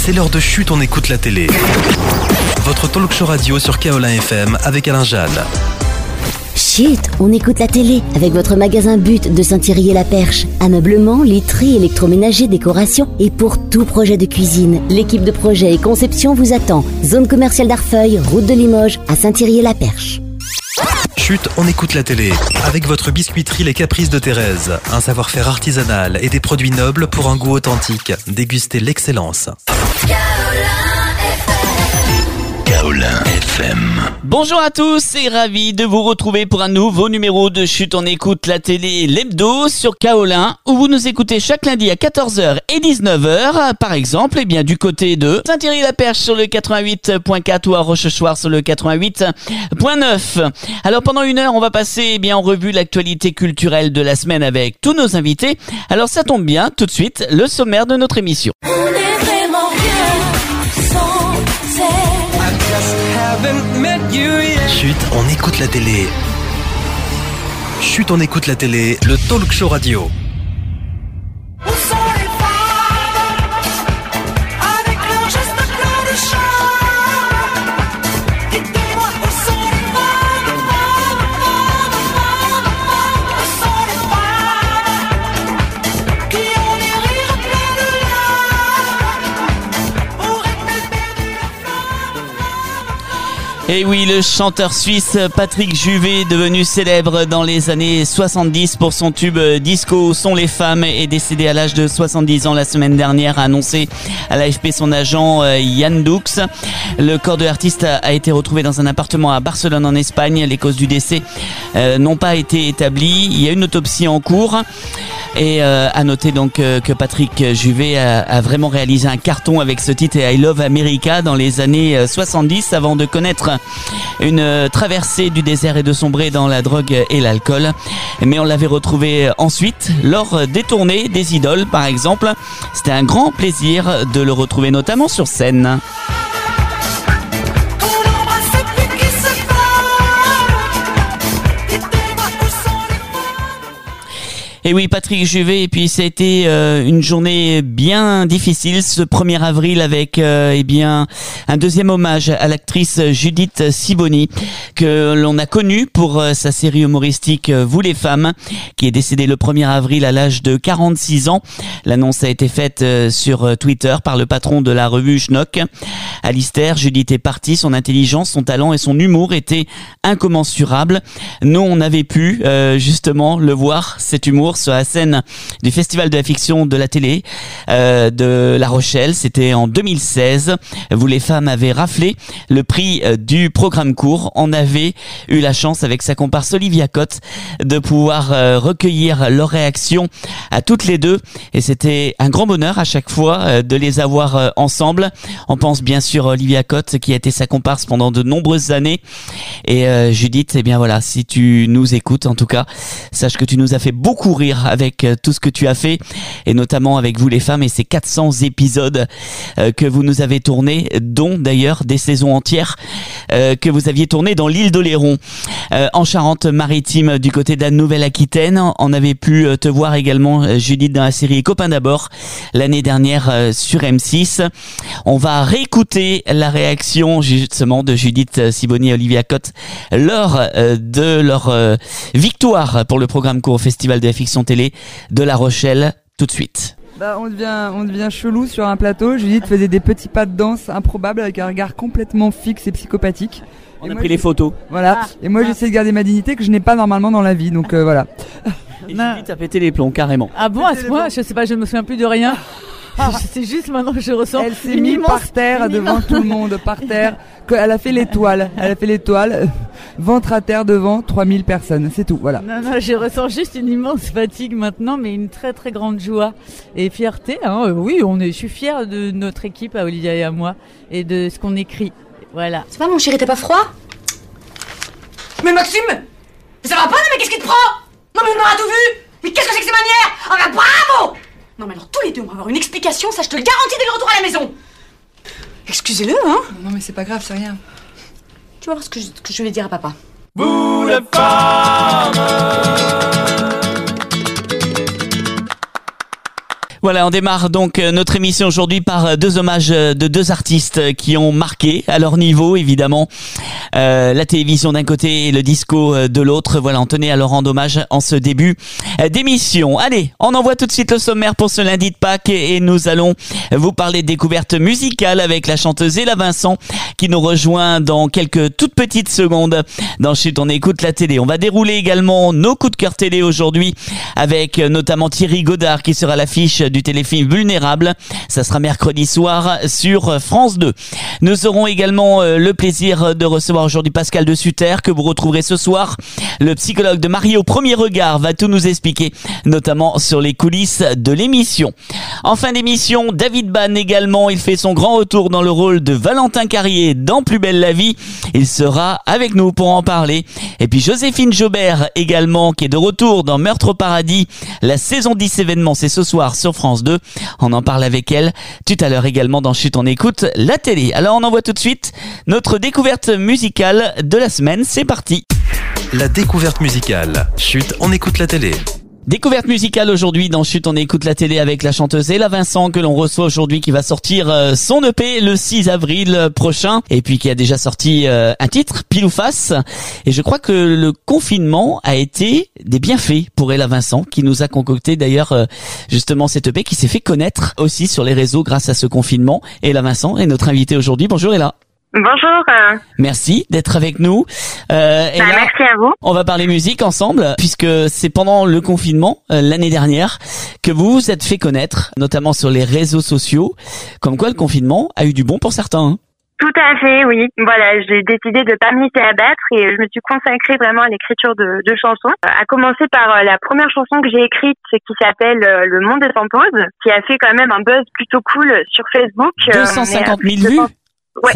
C'est l'heure de Chut, on écoute la télé. Votre talk show radio sur Kaolin FM avec Alain Jeanne. Chut, on écoute la télé avec votre magasin But de Saint-Thierry-et-la-Perche. Ameublement, literie, électroménager, décoration et pour tout projet de cuisine. L'équipe de projet et conception vous attend. Zone commerciale d'Arfeuil, route de Limoges, à Saint-Thierry-et-la-Perche. Chut, on écoute la télé avec votre biscuiterie Les Caprices de Thérèse. Un savoir-faire artisanal et des produits nobles pour un goût authentique. Dégustez l'excellence. Kaolin FM. Bonjour à tous et ravi de vous retrouver pour un nouveau numéro de Chut, on écoute la télé, l'hebdo sur Kaolin, où vous nous écoutez chaque lundi à 14h et 19h, par exemple, du côté de Saint-Thierry-la-Perche sur le 88.4 ou à Rochechouart sur le 88.9. Alors pendant une heure, on va passer en revue l'actualité culturelle de la semaine avec tous nos invités. Alors ça tombe bien, tout de suite, le sommaire de notre émission. On est vraiment bien sans elle. Chut, on écoute la télé. Chut, on écoute la télé, le talk show radio. Où sont les femmes avec leurs gestes pleins de charme? Dites-moi où sont les femmes, où sont les femmes qui ont des rires pleins de larmes pour être perdues la flamme. Et oui, le chanteur suisse Patrick Juvet, devenu célèbre dans les années 70 pour son tube disco Sont les femmes, est décédé à l'âge de 70 ans la semaine dernière, a annoncé à l'AFP son agent Yann Doux. Le corps de l'artiste a été retrouvé dans un appartement à Barcelone en Espagne. Les causes du décès n'ont pas été établies. Il y a une autopsie en cours. Et à noter donc que Patrick Juvet a vraiment réalisé un carton avec ce titre I Love America dans les années 70 avant de connaître une traversée du désert et de sombrer dans la drogue et l'alcool. Mais on l'avait retrouvé ensuite lors des tournées des Idoles par exemple. C'était un grand plaisir de le retrouver notamment sur scène. Et oui, Patrick Juvet, et puis ça a été une journée bien difficile ce 1er avril avec un deuxième hommage à l'actrice Judith Sibony que l'on a connue pour sa série humoristique Vous les femmes, qui est décédée le 1er avril à l'âge de 46 ans. L'annonce a été faite sur Twitter par le patron de la revue Schnock. Alistair, Judith est partie, son intelligence, son talent et son humour étaient incommensurables. Nous, on avait pu justement le voir, cet humour, sur la scène du Festival de la fiction de la télé de La Rochelle. C'était en 2016. Vous les femmes avez raflé le prix du programme court. On avait eu la chance avec sa comparse Olivia Cotte de pouvoir recueillir leurs réactions à toutes les deux. Et c'était un grand bonheur à chaque fois de les avoir ensemble. On pense bien sûr à Olivia Cotte qui a été sa comparse pendant de nombreuses années. Et Judith, si tu nous écoutes en tout cas, sache que tu nous as fait beaucoup rire avec tout ce que tu as fait et notamment avec Vous les femmes et ces 400 épisodes que vous nous avez tournés, dont d'ailleurs des saisons entières que vous aviez tournées dans l'île d'Oléron en Charente-Maritime du côté de la Nouvelle-Aquitaine. On avait pu te voir également Judith dans la série Copains d'abord l'année dernière sur M6. On va réécouter la réaction justement de Judith Sibony et Olivia Cotte lors de leur victoire pour le programme court au Festival de la fiction télé de La Rochelle, tout de suite. On devient chelou sur un plateau. Judith faisait des petits pas de danse improbables avec un regard complètement fixe et psychopathique. On a pris les photos. Voilà. Et moi j'essaie de garder ma dignité que je n'ai pas normalement dans la vie. Donc voilà. Et Judith a pété les plombs carrément. Ah bon, à ce point, je sais pas, je me souviens plus de rien. C'est juste maintenant que je ressens. Elle s'est mise par terre devant tout le monde, par terre. Elle a fait l'étoile. Ventre à terre devant 3000 personnes. C'est tout, voilà. Non, je ressens juste une immense fatigue maintenant, mais une très très grande joie et fierté. Oui, je suis fière de notre équipe, à Olivia et à moi, et de ce qu'on écrit. Voilà. Ça va mon chéri, t'as pas froid? Mais Maxime, ça va pas, non, mais qu'est-ce qui te prend? Non mais on aura tout vu. Mais qu'est-ce que c'est que ces manières? Ah bah bravo! Non mais alors tous les deux on va avoir une explication, ça je te le garantis dès le retour à la maison. Excusez-le, hein. Non mais c'est pas grave, c'est rien. Tu vas voir ce que je vais dire à papa. Vous les femmes. Voilà, on démarre donc notre émission aujourd'hui par deux hommages de deux artistes qui ont marqué à leur niveau, évidemment, la télévision d'un côté et le disco de l'autre. Voilà, on tenait à leur rendre hommage en ce début d'émission. Allez, on envoie tout de suite le sommaire pour ce lundi de Pâques et nous allons vous parler de découverte musicale avec la chanteuse Ella Vincent qui nous rejoint dans quelques toutes petites secondes dans Chut, on écoute la télé. On va dérouler également nos coups de cœur télé aujourd'hui avec notamment Thierry Godard qui sera à l'affiche du téléfilm Vulnérable. Ça sera mercredi soir sur France 2. Nous aurons également le plaisir de recevoir aujourd'hui Pascal de Sutter que vous retrouverez ce soir. Le psychologue de Marié au premier regard va tout nous expliquer, notamment sur les coulisses de l'émission. En fin d'émission, David Ban également, il fait son grand retour dans le rôle de Valentin Carrier dans Plus belle la vie. Il sera avec nous pour en parler. Et puis Joséphine Jobert également qui est de retour dans Meurtre au paradis. La saison 10 événement, c'est ce soir sur France 2. On en parle avec elle tout à l'heure également dans Chut, on écoute la télé. Alors on envoie tout de suite notre découverte musicale de la semaine. C'est parti. La découverte musicale. Chut, on écoute la télé. Découverte musicale aujourd'hui dans Chut, on écoute la télé avec la chanteuse Ella Vincent que l'on reçoit aujourd'hui qui va sortir son EP le 6 avril prochain et puis qui a déjà sorti un titre, Pile ou Face. Et je crois que le confinement a été des bienfaits pour Ella Vincent qui nous a concocté d'ailleurs justement cet EP qui s'est fait connaître aussi sur les réseaux grâce à ce confinement. Ella Vincent est notre invitée aujourd'hui. Bonjour Ella. Bonjour. Merci d'être avec nous. Et là, merci à vous. On va parler musique ensemble puisque c'est pendant le confinement l'année dernière que vous vous êtes fait connaître, notamment sur les réseaux sociaux. Comme quoi le confinement a eu du bon pour certains. Hein. Tout à fait, oui. Voilà, j'ai décidé de pas me laisser abattre et je me suis consacrée vraiment à l'écriture de chansons. À commencer par la première chanson que j'ai écrite qui s'appelle Le monde est en pause, qui a fait quand même un buzz plutôt cool sur Facebook. 250 000 vues. Ouais,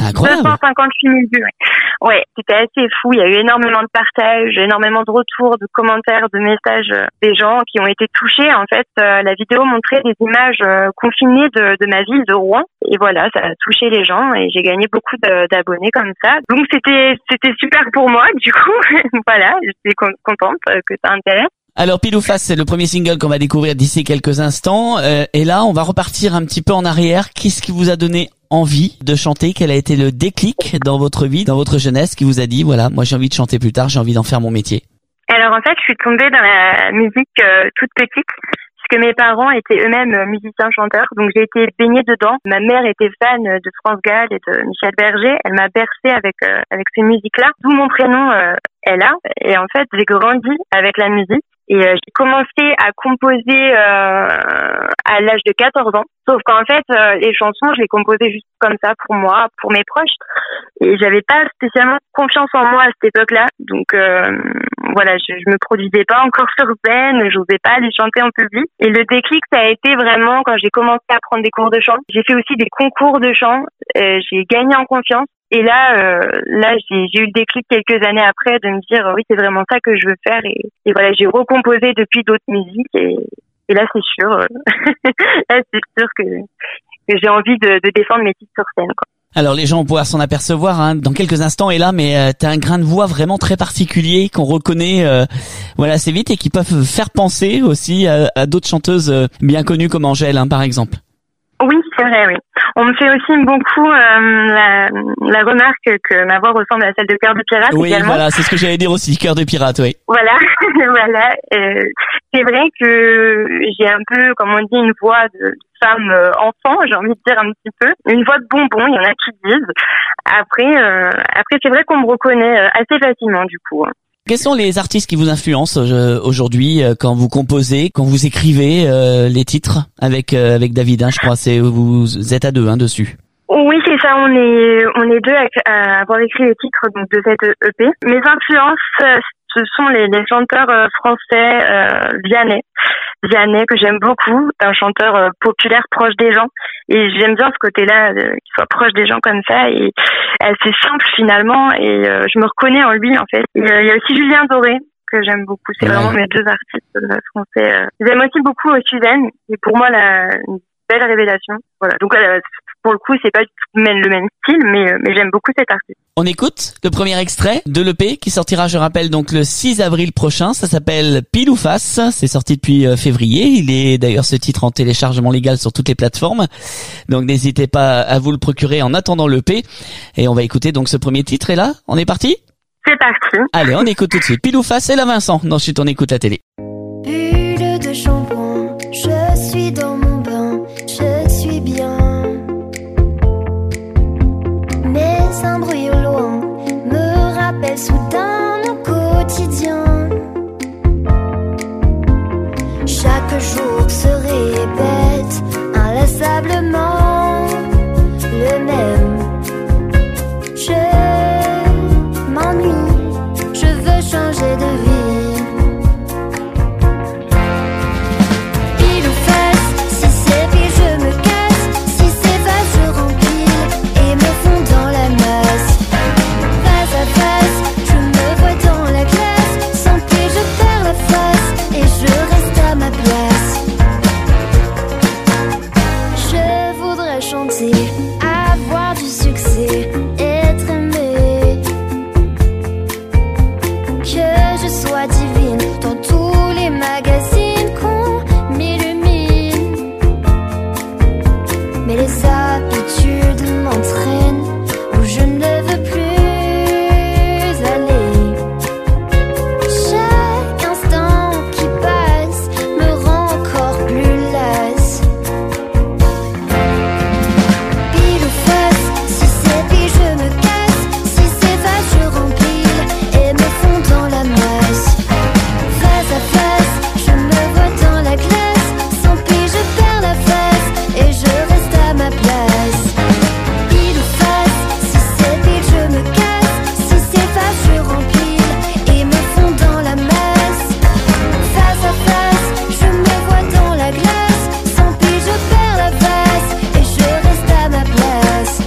258 000 vues. Ouais, c'était assez fou. Il y a eu énormément de partages, énormément de retours, de commentaires, de messages des gens qui ont été touchés. En fait, la vidéo montrait des images confinées de ma ville de Rouen. Et voilà, ça a touché les gens et j'ai gagné beaucoup d'abonnés comme ça. Donc c'était super pour moi. Du coup, voilà, j'étais contente que ça intéresse. Alors Pile ou Face, c'est le premier single qu'on va découvrir d'ici quelques instants. Et là, on va repartir un petit peu en arrière. Qu'est-ce qui vous a donné envie de chanter? Quel a été le déclic dans votre vie, dans votre jeunesse, qui vous a dit, voilà, moi j'ai envie de chanter plus tard, j'ai envie d'en faire mon métier? Alors en fait, je suis tombée dans la musique toute petite, puisque mes parents étaient eux-mêmes musiciens-chanteurs, donc j'ai été baignée dedans. Ma mère était fan de France Gall et de Michel Berger, elle m'a bercée avec ces musiques-là, d'où mon prénom Ella. Et en fait, j'ai grandi avec la musique. Et j'ai commencé à composer à l'âge de 14 ans. Sauf qu'en fait, les chansons, je les composais juste comme ça pour moi, pour mes proches. Et j'avais pas spécialement confiance en moi à cette époque-là. Donc voilà, je me produisais pas encore sur scène, j'osais pas aller chanter en public. Et le déclic, ça a été vraiment quand j'ai commencé à prendre des cours de chant. J'ai fait aussi des concours de chant. J'ai gagné en confiance. Et là, j'ai eu le déclic quelques années après de me dire oui, c'est vraiment ça que je veux faire. Et voilà, j'ai recomposé depuis d'autres musiques et là, c'est sûr, là, c'est sûr que j'ai envie de défendre mes titres sur scène, quoi. Alors les gens vont pouvoir s'en apercevoir hein, dans quelques instants. Et là, mais t'as un grain de voix vraiment très particulier qu'on reconnaît, voilà, assez vite et qui peuvent faire penser aussi à d'autres chanteuses bien connues comme Angèle, hein, par exemple. Oui, c'est vrai, oui. On me fait aussi beaucoup la remarque que ma voix ressemble à celle de Cœur de Pirate oui, également. Oui, voilà, c'est ce que j'allais dire aussi, Cœur de Pirate, oui. Voilà, voilà. C'est vrai que j'ai un peu, comme on dit, une voix de femme enfant, j'ai envie de dire un petit peu. Une voix de bonbon, il y en a qui disent. Après, c'est vrai qu'on me reconnaît assez facilement, du coup. Quels sont les artistes qui vous influencent aujourd'hui quand vous composez, quand vous écrivez les titres avec David, hein, je crois, vous êtes à deux dessus. Oui, c'est ça, on est deux à avoir écrit les titres donc de cette EP. Mes influences, ce sont les chanteurs français Vianney que j'aime beaucoup, un chanteur populaire proche des gens et j'aime bien ce côté-là qu'il soit proche des gens comme ça et assez simple finalement et je me reconnais en lui en fait. Et, il y a aussi Julien Doré que j'aime beaucoup, c'est vraiment mes deux artistes français. J'aime aussi beaucoup Suzanne, et pour moi une belle révélation. Voilà. Donc pour le coup, c'est pas le même style mais j'aime beaucoup cet artiste. On écoute le premier extrait de l'EP qui sortira, je rappelle, donc le 6 avril prochain. Ça s'appelle Pile ou Face. C'est sorti depuis février. Il est d'ailleurs ce titre en téléchargement légal sur toutes les plateformes. Donc n'hésitez pas à vous le procurer en attendant l'EP. Et on va écouter donc ce premier titre. Et là, on est parti ? C'est parti. Allez, on écoute tout de suite. Pile ou Face, et là Vincent. Ensuite, on écoute la télé. Bulle de shampoing, je suis dans mon bain, je suis bien. Mais un bruit au loin me rappelle soudain mon quotidien. Chaque jour se répète inlassablement le même. Je m'ennuie, je veux changer de vie. Pile ou face, si c'est pile je me casse, si c'est face je remplis et me fonds dans la masse. Face à face, je me vois dans la glace, sans pile je perds la face et je reste à ma place. Je voudrais chanter, avoir du succès, être aimée, que je sois divine dans tous les magazines qu'on m'illumine. Mais les habitudes m'entraînent où je ne veux plus aller. Chaque instant qui passe me rend encore plus lasse. Pile ou face, si c'est pile je me casse, si c'est face je remplis et me fonds dans la masse. Face à face, je me vois dans la glace, sans pile je perds la face et je reste à ma place. Pile ou face, si c'est pile je me casse, si c'est face je remplis et me fonds dans la masse. Face à face, je me vois dans la glace, sans pile je perds la face et je reste à ma place.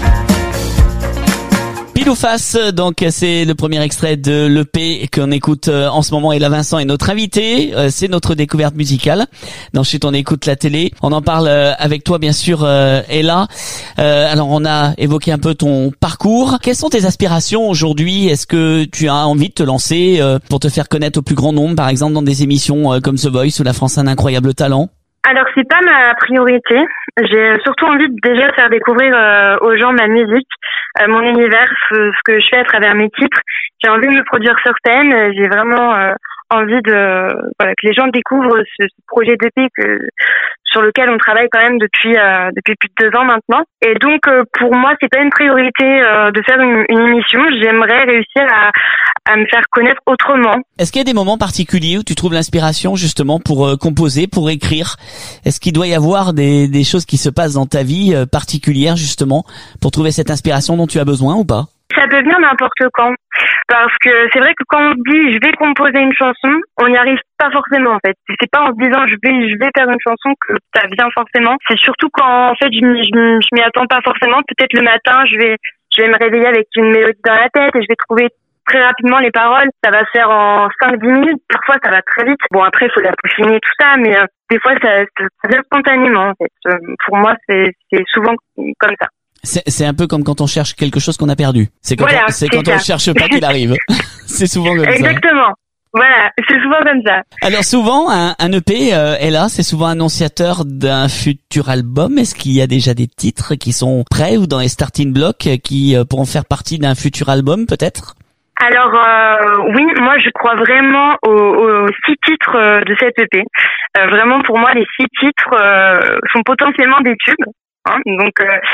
Pile ou Face, donc c'est le premier extrait de l'EP qu'on écoute en ce moment. Et là, Vincent est notre invité, c'est notre découverte musicale. Ensuite, on écoute la télé. On en parle avec toi, bien sûr, Ella. Alors, on a évoqué un peu ton parcours. Quelles sont tes aspirations aujourd'hui ? Est-ce que tu as envie de te lancer pour te faire connaître au plus grand nombre, par exemple dans des émissions comme The Voice ou La France a un incroyable talent ? Alors c'est pas ma priorité. J'ai surtout envie de déjà faire découvrir aux gens ma musique, mon univers, ce que je fais à travers mes titres. J'ai envie de me produire sur scène. J'ai vraiment envie de que les gens découvrent ce projet d'EP sur lequel on travaille quand même depuis plus de 2 ans maintenant. Et donc pour moi c'est pas une priorité de faire une émission. J'aimerais réussir à me faire connaître autrement. Est-ce qu'il y a des moments particuliers où tu trouves l'inspiration justement pour composer, pour écrire ? Est-ce qu'il doit y avoir des choses qui se passent dans ta vie particulière justement pour trouver cette inspiration dont tu as besoin ou pas ? Ça peut venir n'importe quand. Parce que c'est vrai que quand on dit je vais composer une chanson, on n'y arrive pas forcément en fait. C'est pas en se disant je vais faire une chanson que ça vient forcément. C'est surtout quand en fait je m'y attends pas forcément. Peut-être le matin je vais me réveiller avec une mélodie dans la tête et je vais trouver très rapidement les paroles. Ça va se faire en 5-10 minutes. Parfois ça va très vite. Bon après il faut la peaufiner tout ça, mais des fois ça vient spontanément en fait. Pour moi c'est souvent comme ça. C'est un peu comme quand on cherche quelque chose qu'on a perdu. C'est quand on ne cherche pas qu'il arrive. C'est souvent comme ça. Exactement. Voilà, c'est souvent comme ça. Alors souvent, un EP est là, c'est souvent annonciateur d'un futur album. Est-ce qu'il y a déjà des titres qui sont prêts ou dans les starting blocks qui pourront faire partie d'un futur album peut-être ? Alors oui, moi je crois vraiment aux 6 titres de cette EP. Vraiment pour moi les 6 titres sont potentiellement des tubes. Hein, donc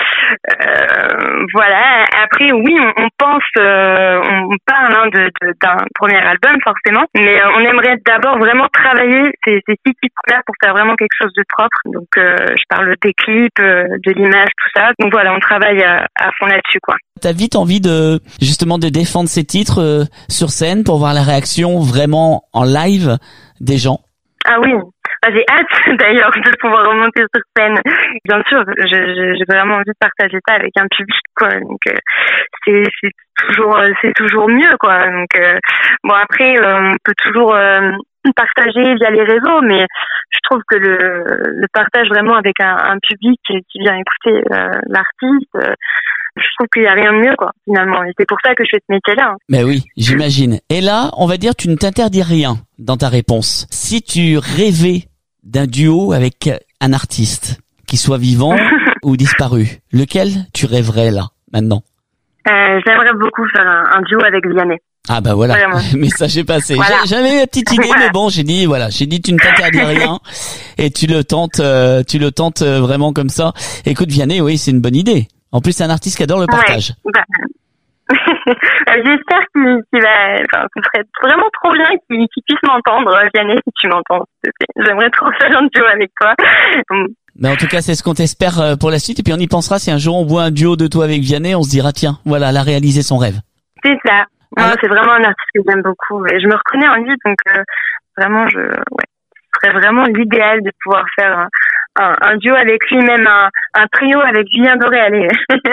voilà. Après oui, on pense, on parle d'un premier album forcément, mais on aimerait d'abord vraiment travailler ces 6 titres-là pour faire vraiment quelque chose de propre. Donc je parle des clips, de l'image, tout ça. Donc voilà, on travaille à fond là-dessus quoi. T'as vite envie de défendre ces titres sur scène pour voir la réaction vraiment en live des gens? Ah oui. J'ai hâte d'ailleurs de pouvoir remonter sur scène. Bien sûr, j'ai vraiment envie de partager ça avec un public quoi. Donc c'est toujours mieux quoi. Donc bon après on peut toujours partager via les réseaux, mais je trouve que le partage vraiment avec un public qui vient écouter l'artiste, Je trouve qu'il y a rien de mieux, quoi, finalement. Et c'est pour ça que je fais ce métier-là. Ben oui, j'imagine. Et là, on va dire, tu ne t'interdis rien dans ta réponse. Si tu rêvais d'un duo avec un artiste, qui soit vivant ou disparu, lequel tu rêverais là, maintenant? J'aimerais beaucoup faire un duo avec Vianney. Ah bah voilà, message est passé. Voilà. J'avais une petite idée, mais bon, j'ai dit tu ne t'interdis rien et tu le tentes vraiment comme ça. Écoute, Vianney, oui, c'est une bonne idée. En plus, c'est un artiste qui adore le partage. Ouais. J'espère qu'il va, enfin, ce serait vraiment trop bien qu'il puisse m'entendre, Vianney, si tu m'entends. J'aimerais trop faire un duo avec toi. Mais en tout cas, c'est ce qu'on t'espère pour la suite. Et puis on y pensera si un jour on voit un duo de toi avec Vianney, on se dira tiens, voilà, elle a réalisé son rêve. C'est ça. Non, c'est vraiment un artiste que j'aime beaucoup et je me reconnais en lui, donc vraiment, ce serait vraiment l'idéal de pouvoir faire un duo avec lui, même un trio avec Julien Doré. Allez,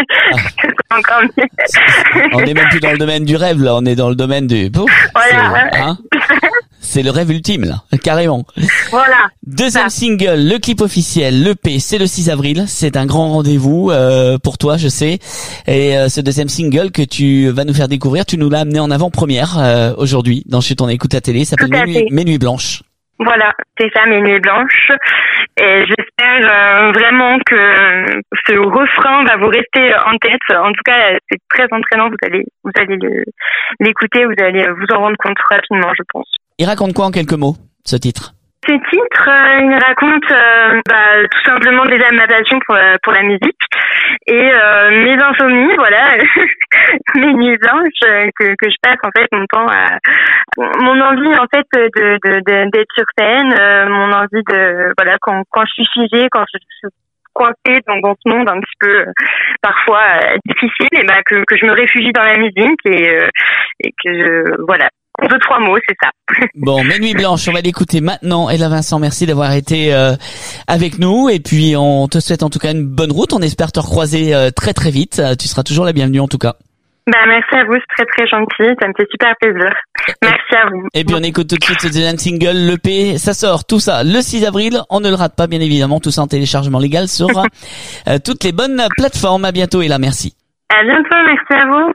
encore mieux. On est même plus dans le domaine du rêve là, on est dans le domaine du. Voilà. C'est le rêve ultime là, carrément. Voilà. Deuxième single, le clip officiel, l'EP, c'est le 6 avril. C'est un grand rendez-vous pour toi, je sais. Et ce deuxième single que tu vas nous faire découvrir, tu nous l'as amené en avant-première aujourd'hui dans Chez ton écoute à télé. Ça s'appelle Mes Nuits Blanches. Voilà, c'est ça, Mes Nuits Blanches. Et j'espère vraiment que ce refrain va vous rester en tête. En tout cas, c'est très entraînant. Vous allez l'écouter, vous allez vous en rendre compte rapidement, je pense. Il raconte quoi en quelques mots, ce titre? Ce titre, il raconte tout simplement déjà ma passion pour la musique et mes insomnies, voilà, mes nuits blanches que je passe en fait mon temps à mon envie en fait d'être sur scène, mon envie de quand je suis figée, quand je suis coincée dans ce monde un petit peu parfois difficile, et que je me réfugie dans la musique et que voilà. En 2-3 mots, c'est ça. Bon, Mes Nuits Blanches, on va l'écouter maintenant. Ella Vincent, merci d'avoir été avec nous. Et puis, on te souhaite en tout cas une bonne route. On espère te recroiser très très vite. Tu seras toujours la bienvenue en tout cas. Merci à vous, c'est très très gentil. Ça me fait super plaisir. Merci à vous. Et puis, on écoute tout de suite ce deuxième single, l'EP. Ça sort, tout ça, le 6 avril. On ne le rate pas, bien évidemment. Tout ça en téléchargement légal sur toutes les bonnes plateformes. À bientôt, Ella, merci. À bientôt, merci à vous.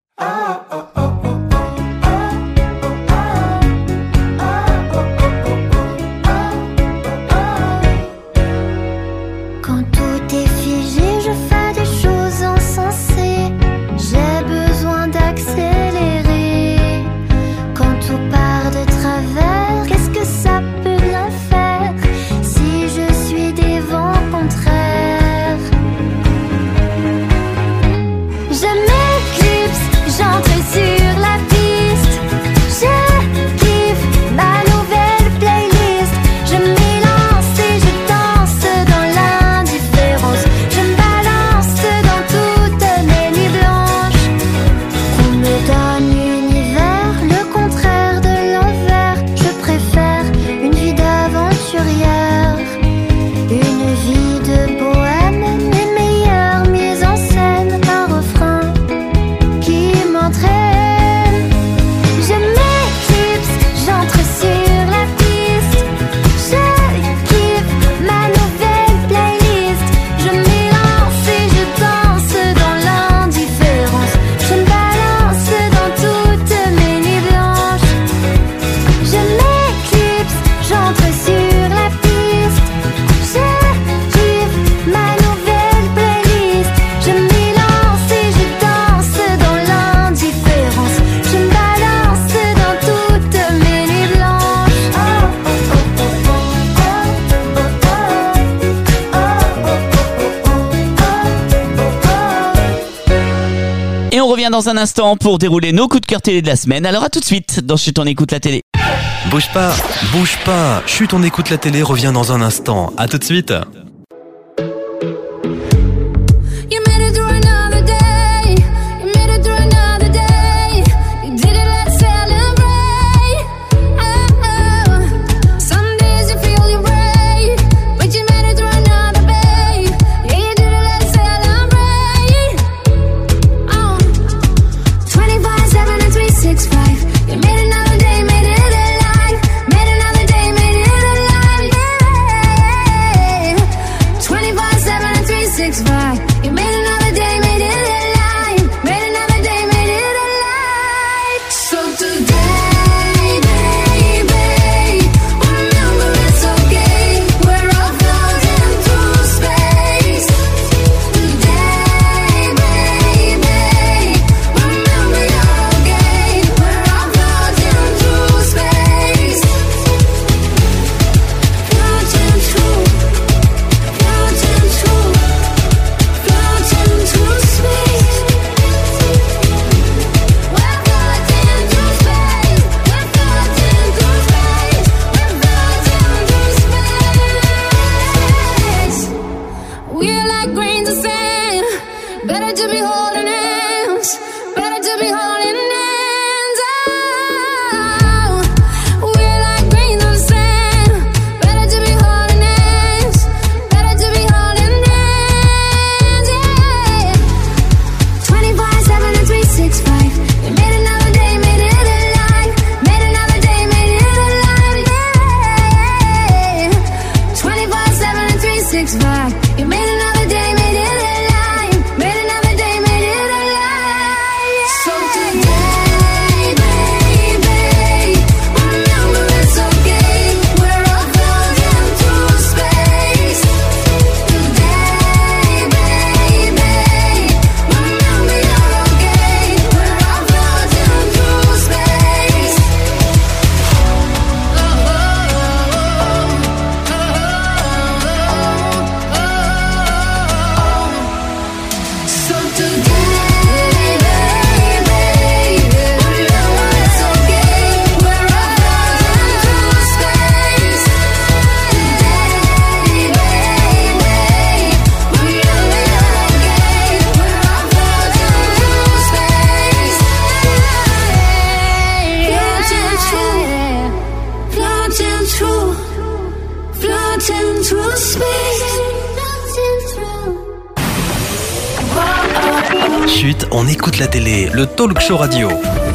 Dans un instant pour dérouler nos coups de cœur télé de la semaine. Alors à tout de suite dans Chut on écoute la télé. Bouge pas. Chut on écoute la télé revient dans un instant. À tout de suite. You made another day, made it alive. We're like grains of sand, better to be holding hands, better to be holding hands. Oh, we're like grains of sand, better to be holding hands, better to be holding hands. Yeah. 24/7 and 365. We made another day, made it alive. Made another day, made it alive. Yeah. 24/7 and 365. You made another day, made it alive. Made another day, made it alive. So today, baby, remember it's okay. We're all floating through space. Today, baby, remember you're okay. We're all floating through space. So today, baby, remember it's okay. We're all floating through space. Today, baby, remember you're okay. We're all floating through space. Floating through, floating through space. Chut, on écoute la télé, le talk show radio.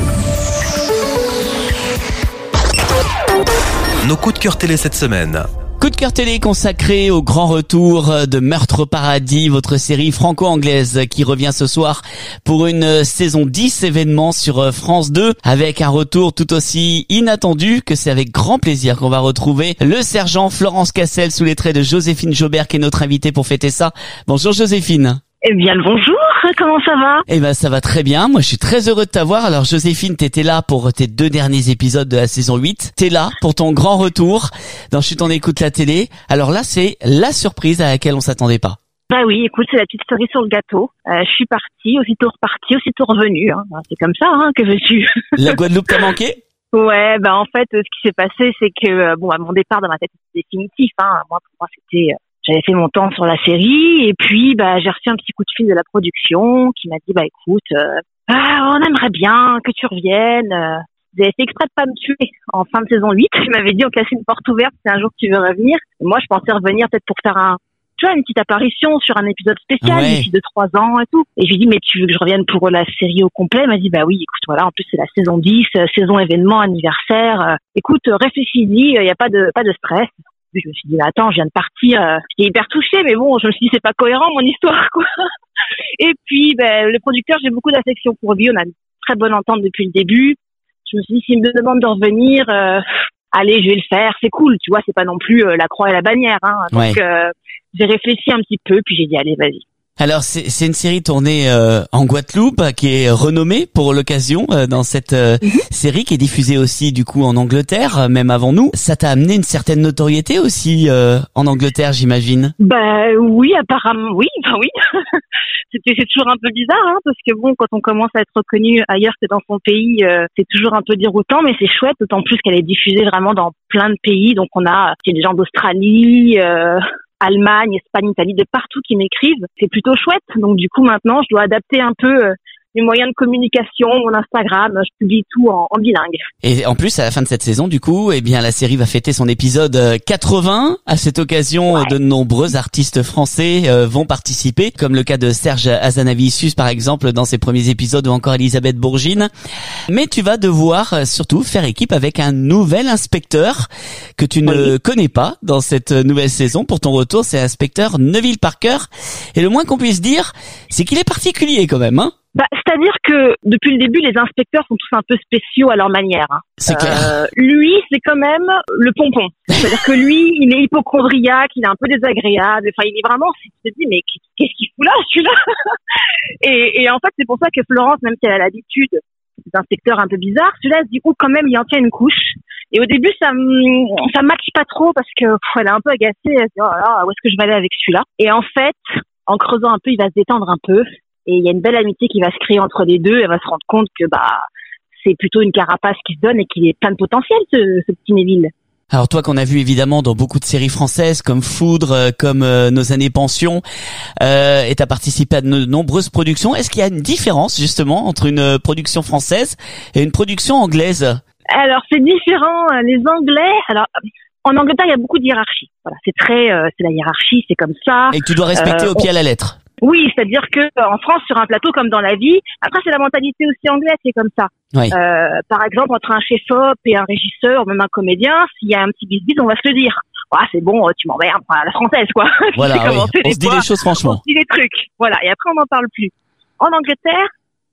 Nos coups de cœur télé cette semaine. Coup de cœur télé consacré au grand retour de Meurtre au paradis, votre série franco-anglaise qui revient ce soir pour une saison 10 événements sur France 2 avec un retour tout aussi inattendu que c'est avec grand plaisir qu'on va retrouver le sergent Florence Cassel sous les traits de Joséphine Jaubert qui est notre invitée pour fêter ça. Bonjour Joséphine. Eh bien, le bonjour, comment ça va? Eh ben ça va très bien, moi je suis très heureux de t'avoir. Alors Joséphine, t'étais là pour tes 2 derniers épisodes de la saison 8. T'es là pour ton grand retour dans Chut on écoute la télé. Alors là c'est la surprise à laquelle on s'attendait pas. Bah oui, écoute, c'est la petite cerise sur le gâteau. Je suis partie, aussitôt repartie, aussitôt revenue. Hein. C'est comme ça, hein, que veux-tu? La Guadeloupe t'a manqué? Ouais, bah en fait, ce qui s'est passé, c'est que mon départ dans ma tête c'était définitif. Hein. Pour moi, c'était j'avais fait mon temps sur la série et puis j'ai reçu un petit coup de fil de la production qui m'a dit écoute, on aimerait bien que tu reviennes. Vous avez fait exprès de pas me tuer en fin de saison 8. Il m'avait dit on casse une porte ouverte si un jour tu veux revenir. Et moi, je pensais revenir peut-être pour faire une petite apparition sur un épisode spécial d'ici 2-3 ans et tout. Et je lui ai dit mais tu veux que je revienne pour la série au complet? Il m'a dit oui, écoute, voilà, en plus c'est la saison 10, saison événement, anniversaire. Écoute, réfléchis-y, il y a pas de stress. Je me suis dit attends, je viens de partir, j'étais hyper touchée, mais bon, je me suis dit c'est pas cohérent mon histoire quoi. Et puis le producteur, j'ai beaucoup d'affection pour lui, on a une très bonne entente depuis le début. Je me suis dit s'il me demande de revenir, allez, je vais le faire, c'est cool, tu vois, c'est pas non plus la croix et la bannière, hein. Donc j'ai réfléchi un petit peu, puis j'ai dit allez, vas-y. Alors c'est une série tournée en Guadeloupe qui est renommée pour l'occasion dans cette série qui est diffusée aussi du coup en Angleterre, même avant nous. Ça t'a amené une certaine notoriété aussi en Angleterre, j'imagine. Oui, apparemment oui. C'est toujours un peu bizarre hein, parce que bon, quand on commence à être reconnu ailleurs que dans son pays, c'est toujours un peu déroutant, mais c'est chouette, d'autant plus qu'elle est diffusée vraiment dans plein de pays. Donc on a des gens d'Australie, Allemagne, Espagne, Italie, de partout qui m'écrivent. C'est plutôt chouette. Donc du coup maintenant, je dois adapter un peu les moyens de communication, mon Instagram, je publie tout en bilingue. Et en plus, à la fin de cette saison, du coup, la série va fêter son épisode 80. À cette occasion, de nombreux artistes français vont participer, comme le cas de Serge Azanavicius, par exemple, dans ses premiers épisodes, ou encore Elisabeth Bourgine. Mais tu vas devoir surtout faire équipe avec un nouvel inspecteur que tu ne connais pas dans cette nouvelle saison. Pour ton retour, c'est l'inspecteur Neville Parker. Et le moins qu'on puisse dire, c'est qu'il est particulier quand même, hein. C'est-à-dire que depuis le début, les inspecteurs sont tous un peu spéciaux à leur manière. Hein. C'est clair. Lui, c'est quand même le pompon. C'est-à-dire que lui, il est hypochondriaque, il est un peu désagréable. Enfin, il est vraiment, tu te dis, mais qu'est-ce qu'il fout là, celui-là? Et en fait, c'est pour ça que Florence, même si elle a l'habitude des inspecteurs un peu bizarres, celui-là se dit, quand même, il en tient une couche. Et au début, ça matche pas trop parce que elle est un peu agacée. Elle se dit, oh là là, où est-ce que je vais aller avec celui-là? Et en fait, en creusant un peu, il va se détendre un peu. Et il y a une belle amitié qui va se créer entre les deux. Elle va se rendre compte que c'est plutôt une carapace qui se donne et qu'il est plein de potentiel, ce petit Neville. Alors toi qu'on a vu évidemment dans beaucoup de séries françaises comme Foudre, comme Nos années pension, et t'as participé à de nombreuses productions. Est-ce qu'il y a une différence justement entre une production française et une production anglaise? Alors c'est différent. Les Anglais, alors en Angleterre il y a beaucoup de hiérarchie. Voilà, c'est la hiérarchie, c'est comme ça. Et que tu dois respecter au pied à la lettre. Oui, c'est-à-dire que en France, sur un plateau comme dans la vie, après c'est la mentalité aussi anglaise, c'est comme ça. Oui. Par exemple, entre un chef-op et un régisseur, même un comédien, s'il y a un petit bisbis, on va se le dire. Ah, c'est bon, tu m'emmerdes, à la française, quoi. Voilà, oui. On se dit les choses franchement. On se dit les trucs. Voilà, et après on n'en parle plus. En Angleterre,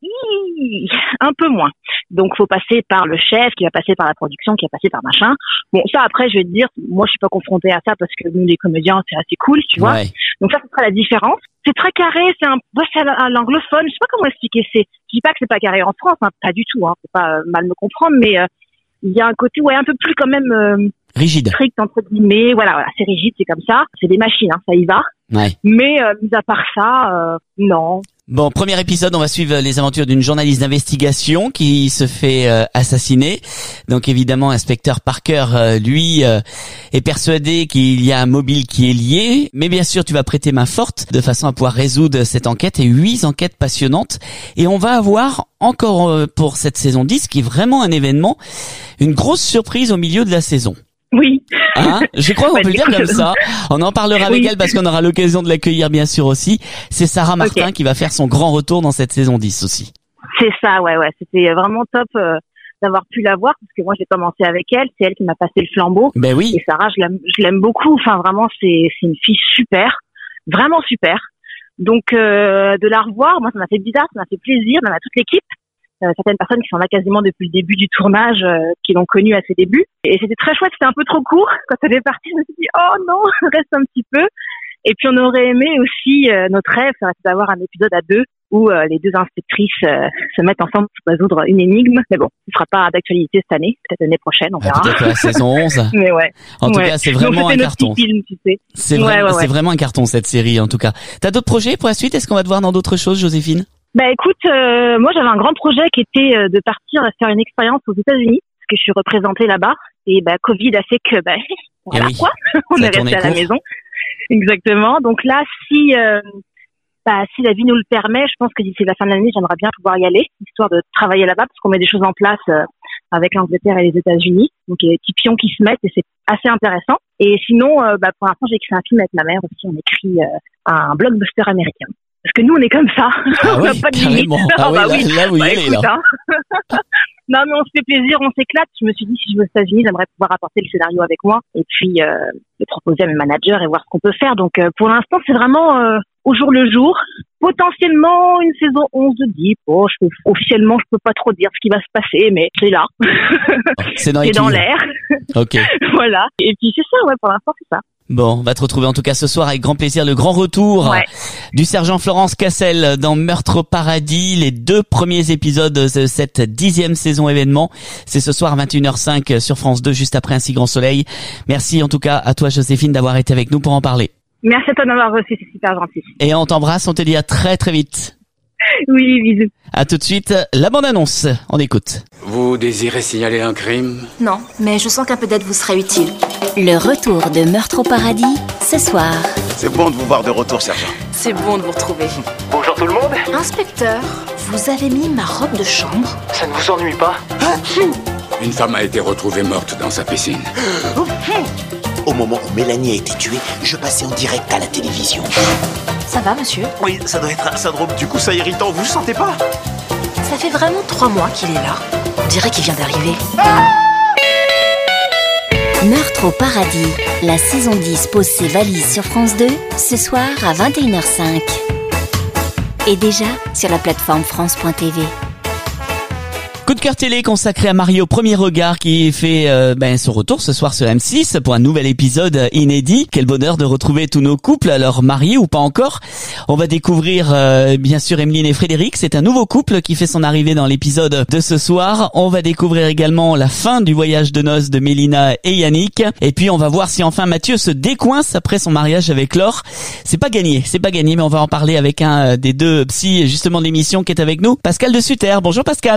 un peu moins. Donc faut passer par le chef, qui va passer par la production, qui va passer par machin. Bon, ça après je vais te dire, moi je suis pas confrontée à ça parce que nous les comédiens c'est assez cool, tu vois. Ouais. Donc ça sera la différence. C'est très carré, c'est à l'anglophone, je sais pas comment expliquer. Je dis pas que c'est pas carré en France, hein, pas du tout, hein, faut pas mal me comprendre, mais il y a un côté un peu plus quand même rigide, strict entre guillemets. Voilà, c'est rigide, c'est comme ça. C'est des machines, hein, ça y va. Ouais. Mais mis à part ça, non. Bon, premier épisode, on va suivre les aventures d'une journaliste d'investigation qui se fait assassiner. Donc évidemment, inspecteur Parker, lui, est persuadé qu'il y a un mobile qui est lié. Mais bien sûr, tu vas prêter main forte de façon à pouvoir résoudre cette enquête et 8 enquêtes passionnantes. Et on va avoir encore pour cette saison 10, qui est vraiment un événement, une grosse surprise au milieu de la saison. Oui. Hein, je crois qu'on peut le dire comme ça. On en parlera avec elle parce qu'on aura l'occasion de l'accueillir bien sûr aussi. C'est Sarah Martin qui va faire son grand retour dans cette saison 10 aussi. C'est ça, ouais. C'était vraiment top d'avoir pu la voir parce que moi j'ai commencé avec elle. C'est elle qui m'a passé le flambeau. Ben oui. Et Sarah, je l'aime beaucoup. Enfin vraiment, c'est une fille super, vraiment super. Donc de la revoir, moi ça m'a fait bizarre, ça m'a fait plaisir, même à toute l'équipe. Certaines personnes qui sont là quasiment depuis le début du tournage, qui l'ont connue à ses débuts. Et c'était très chouette, c'était un peu trop court. Quand elle est partie, je me suis dit, oh non, reste un petit peu. Et puis on aurait aimé aussi, notre rêve, ça va être d'avoir un épisode à 2 où les 2 inspectrices se mettent ensemble pour résoudre une énigme. Mais bon, ce sera pas d'actualité cette année, peut-être l'année prochaine, on verra. Peut-être la saison 11. Mais ouais. En tout cas, c'est vraiment un carton. Film, tu sais. C'est vraiment un carton cette série en tout cas. T'as d'autres projets pour la suite? Est-ce qu'on va te voir dans d'autres choses, Joséphine? Bah écoute, moi j'avais un grand projet qui était de partir faire une expérience aux États-Unis parce que je suis représentée là-bas et Covid a fait que voilà quoi, on est resté à la maison. Exactement. Donc là si la vie nous le permet, je pense que d'ici la fin de l'année, j'aimerais bien pouvoir y aller, histoire de travailler là-bas parce qu'on met des choses en place avec l'Angleterre et les États-Unis. Donc il y a des petits pions qui se mettent et c'est assez intéressant. Et sinon pour l'instant, j'ai écrit un film avec ma mère aussi, on écrit un blockbuster américain. Parce que nous, on est comme ça. Ah on n'a oui, pas de limite. Ah oui, là, vous y allez, écoute, là. Hein. Non, mais on se fait plaisir, on s'éclate. Je me suis dit, si je vais aux États-Unis, j'aimerais pouvoir apporter le scénario avec moi et puis le proposer à mes managers et voir ce qu'on peut faire. Donc, pour l'instant, c'est vraiment au jour le jour. Potentiellement, une saison 11 de Deep. Officiellement, je peux pas trop dire ce qui va se passer, mais c'est là. C'est dans l'air. Ok. Voilà. Et puis, c'est ça, pour l'instant, c'est ça. Bon, on va te retrouver en tout cas ce soir avec grand plaisir, le grand retour du sergent Florence Cassel dans Meurtre au paradis, les 2 premiers épisodes de cette 10e saison événement. C'est ce soir à 21h05 sur France 2, juste après Un si grand soleil. Merci en tout cas à toi Joséphine d'avoir été avec nous pour en parler. Merci à toi de m'avoir reçu, c'est super gentil. Et on t'embrasse, on te dit à très très vite. Oui, bisous. À tout de suite, la bande-annonce, on écoute. Vous désirez signaler un crime? Non, mais je sens qu'un peu d'aide vous serait utile. Le retour de Meurtre au paradis, ce soir. C'est bon de vous voir de retour, sergent. C'est bon de vous retrouver. Bonjour tout le monde. Inspecteur, vous avez mis ma robe de chambre? Ça ne vous ennuie pas? Une femme a été retrouvée morte dans sa piscine. Au moment où Mélanie a été tuée, je passais en direct à la télévision. Ça va, monsieur? Oui, ça doit être un syndrome du coup ça irritant, vous le sentez pas? Ça fait vraiment 3 mois qu'il est là. On dirait qu'il vient d'arriver. Meurtre au paradis, la saison 10 pose ses valises sur France 2, ce soir à 21h05. Et déjà sur la plateforme France.tv. Coup de cœur télé consacré à Marie au premier regard qui fait son retour ce soir sur M6 pour un nouvel épisode inédit. Quel bonheur de retrouver tous nos couples, alors mariés ou pas encore. On va découvrir bien sûr Emeline et Frédéric, c'est un nouveau couple qui fait son arrivée dans l'épisode de ce soir. On va découvrir également la fin du voyage de noces de Mélina et Yannick. Et puis on va voir si enfin Mathieu se décoince après son mariage avec Laure. C'est pas gagné, mais on va en parler avec un des 2 psys justement de l'émission qui est avec nous, Pascal de Sutter. Bonjour Pascal.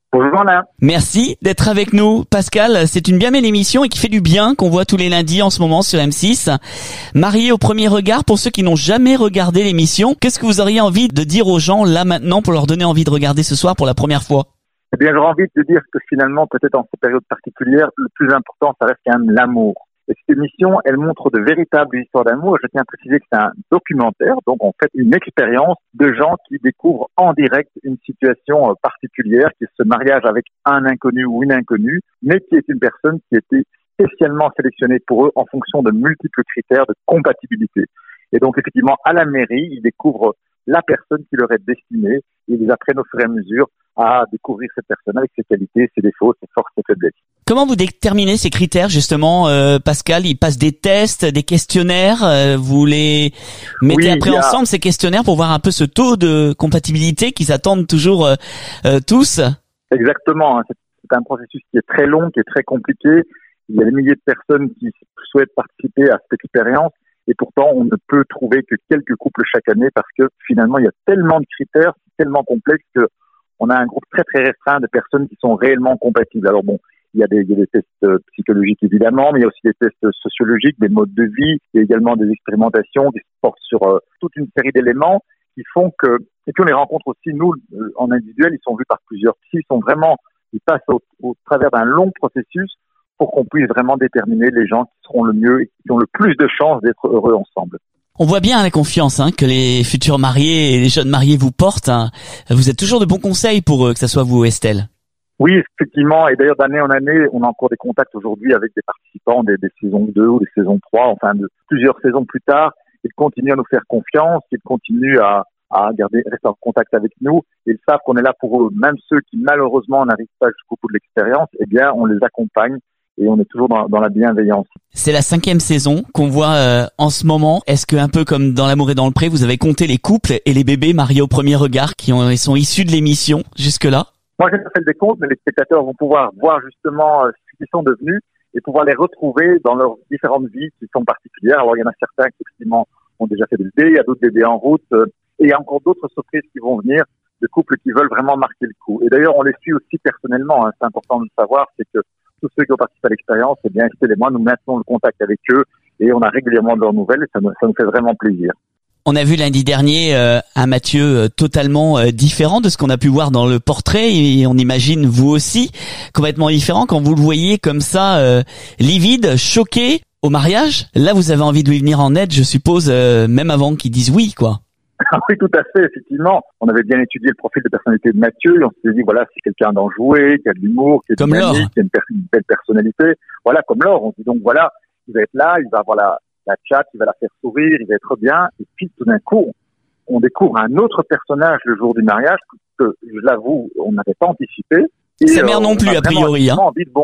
Bonjour Alain. Merci d'être avec nous. Pascal, c'est une bien belle émission et qui fait du bien, qu'on voit tous les lundis en ce moment sur M6. Marié au premier regard, pour ceux qui n'ont jamais regardé l'émission, qu'est-ce que vous auriez envie de dire aux gens là maintenant pour leur donner envie de regarder ce soir pour la première fois? Eh bien, j'aurais envie de dire que finalement, peut-être en cette période particulière, le plus important, ça reste quand même l'amour. Et cette émission, elle montre de véritables histoires d'amour. Je tiens à préciser que c'est un documentaire, donc on fait une expérience de gens qui découvrent en direct une situation particulière, qui est ce mariage avec un inconnu ou une inconnue, mais qui est une personne qui a été spécialement sélectionnée pour eux en fonction de multiples critères de compatibilité. Et donc, effectivement, à la mairie, ils découvrent la personne qui leur est destinée et ils apprennent au fur et à mesure à découvrir cette personne avec ses qualités, ses défauts, ses forces, ses faiblesses. Comment vous déterminez ces critères justement, Pascal? Ils passent des tests, des questionnaires, vous les mettez après ensemble ces questionnaires pour voir un peu ce taux de compatibilité qu'ils attendent toujours tous? Exactement, c'est un processus qui est très long, qui est très compliqué. Il y a des milliers de personnes qui souhaitent participer à cette expérience et pourtant on ne peut trouver que quelques couples chaque année parce que finalement il y a tellement de critères, c'est tellement complexe que on a un groupe très très restreint de personnes qui sont réellement compatibles. Alors bon, il y a des tests psychologiques évidemment, mais il y a aussi des tests sociologiques, des modes de vie, il y a également des expérimentations qui se portent sur toute une série d'éléments qui font que, et puis on les rencontre aussi, nous, en individuel, ils sont vus par plusieurs psy, ils passent au travers d'un long processus pour qu'on puisse vraiment déterminer les gens qui seront le mieux et qui ont le plus de chances d'être heureux ensemble. On voit bien la confiance que les futurs mariés et les jeunes mariés vous portent. Vous êtes toujours de bons conseils pour eux, que ce soit vous, Estelle. Oui, effectivement. Et d'ailleurs, d'année en année, on a encore des contacts aujourd'hui avec des participants des saisons 2 ou des saisons 3, enfin de plusieurs saisons plus tard. Ils continuent à nous faire confiance, ils continuent à rester en contact avec nous. Ils savent qu'on est là pour eux. Même ceux qui, malheureusement, n'arrivent pas jusqu'au bout de l'expérience, eh bien, on les accompagne. Et on est toujours dans la bienveillance. C'est la 5e saison qu'on voit en ce moment. Est-ce que un peu comme dans L'amour et dans le pré, vous avez compté les couples et les bébés mariés au premier regard qui sont issus de l'émission jusque-là? Moi, j'ai pas fait le décompte, mais les spectateurs vont pouvoir voir justement ce qu'ils sont devenus et pouvoir les retrouver dans leurs différentes vies qui sont particulières. Alors, il y en a certains qui, effectivement, ont déjà fait des bébés, il y a d'autres bébés en route, et il y a encore d'autres surprises qui vont venir, de couples qui veulent vraiment marquer le coup. Et d'ailleurs, on les suit aussi personnellement. C'est important de le savoir, c'est que tous ceux qui ont participé à l'expérience, eh bien, Estelle et moi, nous maintenons le contact avec eux et on a régulièrement de leurs nouvelles et ça nous fait vraiment plaisir. On a vu lundi dernier un Mathieu totalement différent de ce qu'on a pu voir dans le portrait et on imagine vous aussi complètement différent quand vous le voyez comme ça, livide, choqué au mariage. Là, vous avez envie de lui venir en aide, je suppose, même avant qu'il dise oui, quoi. Oui, tout à fait, effectivement. On avait bien étudié le profil de personnalité de Mathieu et on s'est dit, voilà, c'est quelqu'un d'enjoué, qui a de l'humour, qui est dynamique, qui a une belle personnalité. Voilà, comme Laure. On se dit donc, voilà, il va être là, il va avoir la chat, il va la faire sourire, il va être bien. Et puis, tout d'un coup, on découvre un autre personnage le jour du mariage que, je l'avoue, on n'avait pas anticipé. Et sa mère non plus, a priori. Envie de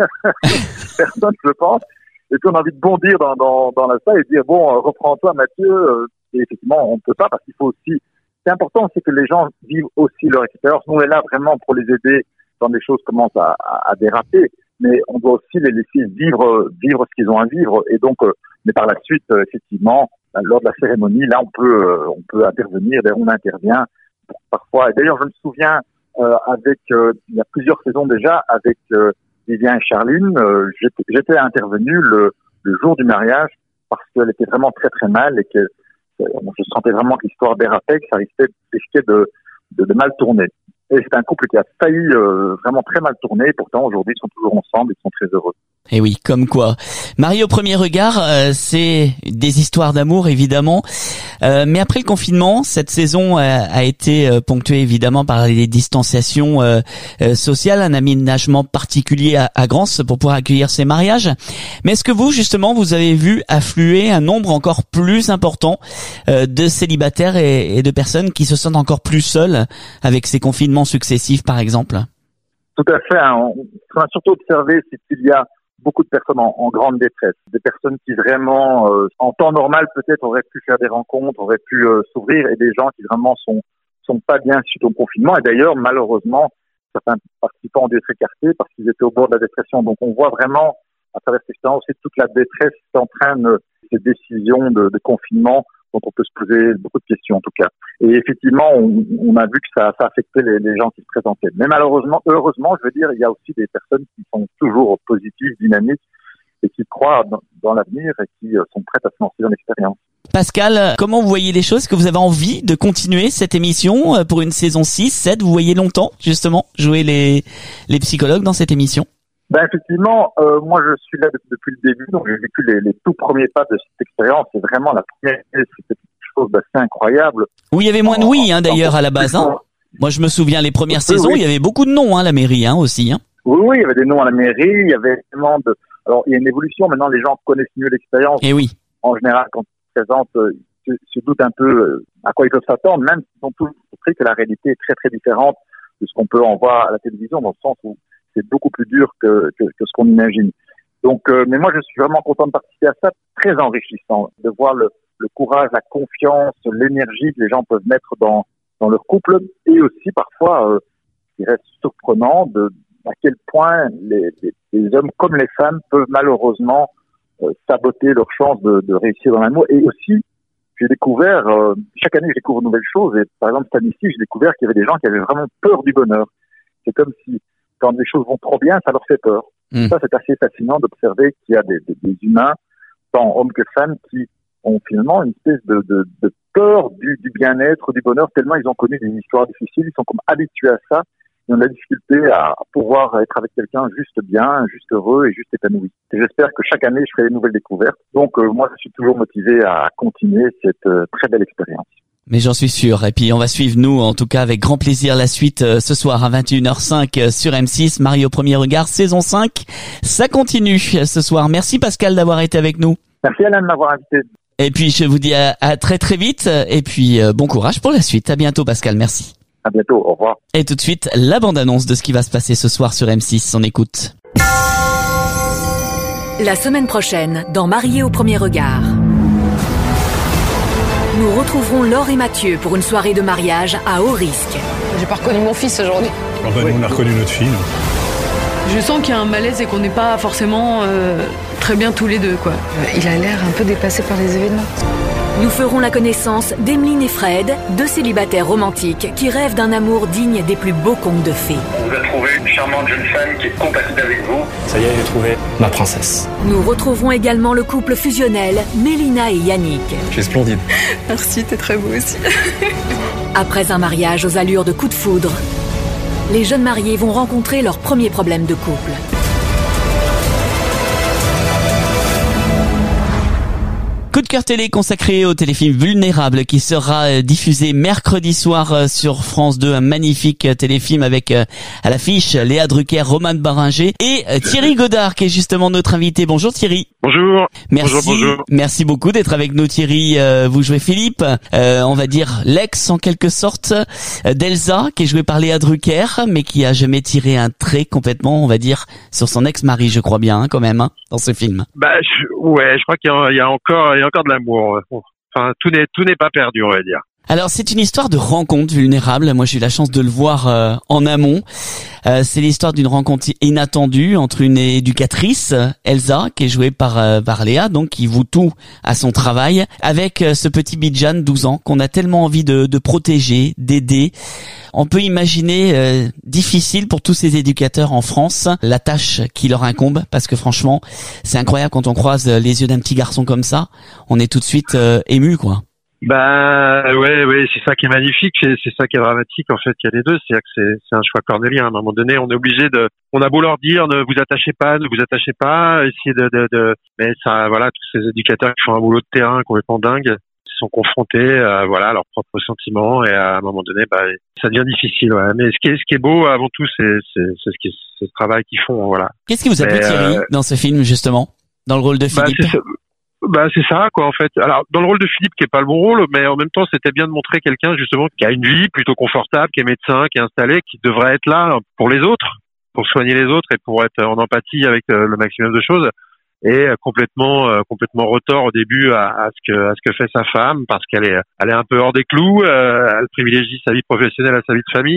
personne, je pense. Et puis, on a envie de bondir dans la salle et dire, bon, reprends-toi, Mathieu. Et effectivement, on ne peut pas parce qu'il faut aussi... C'est important, c'est que les gens vivent aussi leur expérience. Nous, on est là vraiment pour les aider quand les choses commencent à déraper, mais on doit aussi les laisser vivre ce qu'ils ont à vivre. Et donc, mais par la suite, effectivement, lors de la cérémonie, là, on peut intervenir. D'ailleurs, on intervient parfois. Et d'ailleurs, je me souviens, il y a plusieurs saisons déjà, avec Vivien et Charline, j'étais intervenu le jour du mariage parce qu'elle était vraiment très très mal et que je sentais vraiment que l'histoire dérapait, que ça risquait de mal tourner. Et c'est un couple qui a failli vraiment très mal tourner, et pourtant aujourd'hui ils sont toujours ensemble, ils sont très heureux. Et oui, comme quoi. Marié au premier regard, c'est des histoires d'amour évidemment. Mais après le confinement, cette saison a été ponctuée évidemment par les distanciations sociales, un aménagement particulier à Grance pour pouvoir accueillir ces mariages. Mais est-ce que vous, justement, vous avez vu affluer un nombre encore plus important de célibataires et de personnes qui se sentent encore plus seules avec ces confinements successifs, par exemple? Tout à fait. Ce qu'on a surtout observé, c'est qu'il y a beaucoup de personnes en grande détresse, des personnes qui vraiment, en temps normal peut-être auraient pu faire des rencontres, auraient pu s'ouvrir, et des gens qui vraiment sont pas bien suite au confinement. Et d'ailleurs, malheureusement, certains participants ont dû être écartés parce qu'ils étaient au bord de la dépression. Donc on voit vraiment, à travers cette expérience, toute la détresse qui entraîne ces décisions de confinement dont on peut se poser beaucoup de questions en tout cas. Et effectivement, on a vu que ça affectait les gens qui se présentaient. Mais malheureusement, heureusement, je veux dire, il y a aussi des personnes qui sont toujours positives, dynamiques et qui croient dans l'avenir et qui sont prêtes à se lancer dans l'expérience. Pascal, comment vous voyez les choses? Est-ce que vous avez envie de continuer cette émission pour une saison 6, 7? Vous voyez longtemps, justement, jouer les psychologues dans cette émission? Ben effectivement, moi je suis là depuis le début, donc j'ai vécu les tout premiers pas de cette expérience. C'est vraiment la première, c'était quelque chose d'assez incroyable. Oui, il y avait moins de oui, d'ailleurs, à la base. Hein. Moi, je me souviens, les premières saisons, il y avait beaucoup de noms, à la mairie, aussi. Hein. Oui, il y avait des noms à la mairie, il y avait vraiment de... Alors, il y a une évolution, maintenant les gens connaissent mieux l'expérience. Et oui. En général, quand ils se présentent, ils se doutent un peu à quoi ils peuvent s'attendre, même s'ils ont tous compris que la réalité est très très différente de ce qu'on peut en voir à la télévision, dans le sens où c'est beaucoup plus dur que ce qu'on imagine. Donc, mais moi, je suis vraiment content de participer à ça, très enrichissant, de voir le courage, la confiance, l'énergie que les gens peuvent mettre dans leur couple, et aussi parfois, ce qui reste surprenant, à quel point les hommes comme les femmes peuvent malheureusement saboter leur chance de réussir dans l'amour. Et aussi, j'ai découvert, chaque année, je découvre de nouvelles choses. Et par exemple, cette année-ci, j'ai découvert qu'il y avait des gens qui avaient vraiment peur du bonheur. C'est comme si, quand les choses vont trop bien, ça leur fait peur. Ça, c'est assez fascinant d'observer qu'il y a des humains, tant hommes que femmes, qui ont finalement une espèce de peur du bien-être, du bonheur, tellement ils ont connu des histoires difficiles, ils sont comme habitués à ça. Ils ont de la difficulté à pouvoir être avec quelqu'un juste bien, juste heureux et juste épanoui. Et j'espère que chaque année, je ferai des nouvelles découvertes. Donc, moi, je suis toujours motivé à continuer cette très belle expérience. Mais j'en suis sûr. Et puis, on va suivre, nous, en tout cas, avec grand plaisir, la suite ce soir à 21h05 sur M6. Marie au premier regard, saison 5. Ça continue ce soir. Merci, Pascal, d'avoir été avec nous. Merci, Alain, de m'avoir invité. Et puis, je vous dis à très, très vite. Et puis, bon courage pour la suite. À bientôt, Pascal. Merci. À bientôt, au revoir. Et tout de suite, la bande-annonce de ce qui va se passer ce soir sur M6. On écoute. La semaine prochaine, dans Mariés au premier regard, nous retrouverons Laure et Mathieu pour une soirée de mariage à haut risque. J'ai pas reconnu mon fils aujourd'hui. Oh bah, nous, on a reconnu notre fille. Nous. Je sens qu'il y a un malaise et qu'on n'est pas forcément très bien tous les deux, quoi. Il a l'air un peu dépassé par les événements. Nous ferons la connaissance d'Emeline et Fred, deux célibataires romantiques qui rêvent d'un amour digne des plus beaux contes de fées. On vous a trouvé une charmante jeune femme qui est compatible avec vous. Ça y est, j'ai trouvé ma princesse. Nous retrouverons également le couple fusionnel Mélina et Yannick. Tu es splendide. Merci, t'es très beau aussi. Après un mariage aux allures de coup de foudre, les jeunes mariés vont rencontrer leur premier problème de couple. Coup de cœur télé consacré au téléfilm Vulnérable qui sera diffusé mercredi soir sur France 2. Un magnifique téléfilm avec à l'affiche Léa Drucker, Romane Baringer et Thierry Godard qui est justement notre invité. Bonjour Thierry. Bonjour. Merci. Bonjour. Merci beaucoup d'être avec nous Thierry. Vous jouez Philippe, on va dire l'ex en quelque sorte d'Elsa qui est joué par Léa Drucker mais qui a jamais tiré un trait complètement, on va dire, sur son ex-mari, je crois bien quand même dans ce film. Je crois qu'il y a encore de l'amour. Enfin, tout n'est pas perdu, on va dire. Alors, c'est une histoire de rencontre vulnérable. Moi, j'ai eu la chance de le voir en amont. C'est l'histoire d'une rencontre inattendue entre une éducatrice, Elsa, qui est jouée par Léa, donc qui voue tout à son travail, avec ce petit Bijan, 12 ans, qu'on a tellement envie de protéger, d'aider. On peut imaginer difficile pour tous ces éducateurs en France la tâche qui leur incombe, parce que franchement, c'est incroyable quand on croise les yeux d'un petit garçon comme ça, on est tout de suite ému, quoi. Ouais, c'est ça qui est magnifique, c'est ça qui est dramatique en fait, il y a les deux, c'est-à-dire que c'est un choix cornélien. À un moment donné, on est obligé on a beau leur dire ne vous attachez pas, essayer mais ça, voilà, tous ces éducateurs qui font un boulot de terrain complètement dingue sont confrontés à leurs propres sentiments et à un moment donné, ça devient difficile. Ouais. Mais ce qui est beau avant tout, c'est ce travail qu'ils font, voilà. Qu'est-ce qui vous a plu Thierry dans ce film justement, dans le rôle de Philippe? C'est ça, quoi, en fait. Alors, dans le rôle de Philippe, qui est pas le bon rôle, mais en même temps, c'était bien de montrer quelqu'un, justement, qui a une vie plutôt confortable, qui est médecin, qui est installé, qui devrait être là pour les autres, pour soigner les autres et pour être en empathie avec le maximum de choses. Et complètement retort au début à ce que fait sa femme, parce qu'elle est un peu hors des clous, elle privilégie sa vie professionnelle à sa vie de famille.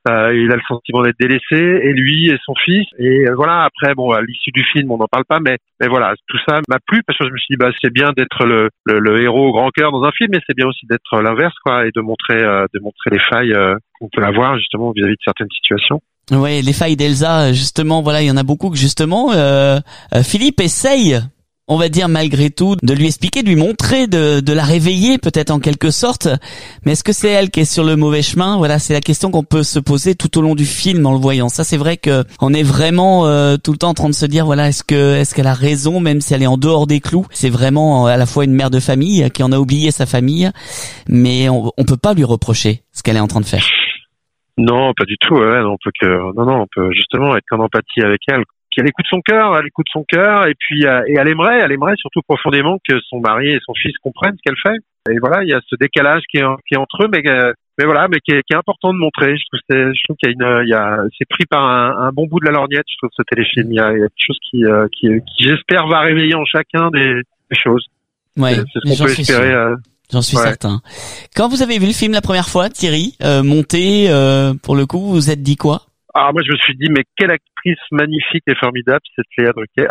Il a le sentiment d'être délaissé, et lui et son fils. Et voilà, après, bon, à l'issue du film, on n'en parle pas, mais voilà, tout ça m'a plu parce que je me suis dit, c'est bien d'être le héros au grand cœur dans un film, mais c'est bien aussi d'être l'inverse, quoi, et de montrer les failles qu'on peut avoir justement vis-à-vis de certaines situations. Ouais, les failles d'Elsa, justement, voilà, il y en a beaucoup que justement Philippe essaye, on va dire malgré tout, de lui expliquer, de lui montrer, de la réveiller peut-être en quelque sorte. Mais est-ce que c'est elle qui est sur le mauvais chemin? Voilà, c'est la question qu'on peut se poser tout au long du film en le voyant. Ça, c'est vrai que on est vraiment tout le temps en train de se dire, voilà, est-ce qu'elle a raison, même si elle est en dehors des clous? C'est vraiment à la fois une mère de famille qui en a oublié sa famille, mais on peut pas lui reprocher ce qu'elle est en train de faire. Non, pas du tout. Ouais, on peut justement être en empathie avec elle. Elle écoute son cœur, et puis et elle aimerait surtout profondément que son mari et son fils comprennent ce qu'elle fait. Et voilà, il y a ce décalage qui est entre eux, mais qui est important de montrer. Je trouve qu'il y a c'est pris par un bon bout de la lorgnette. Je trouve ce téléfilm, il y a quelque chose qui j'espère va réveiller en chacun des choses. Ouais, c'est ce qu'on peut espérer. J'en suis certain. Quand vous avez vu le film la première fois, Thierry, monté, pour le coup, vous vous êtes dit quoi? Ah, moi, je me suis dit, mais quelle actrice magnifique et formidable, cette Léa Drucker.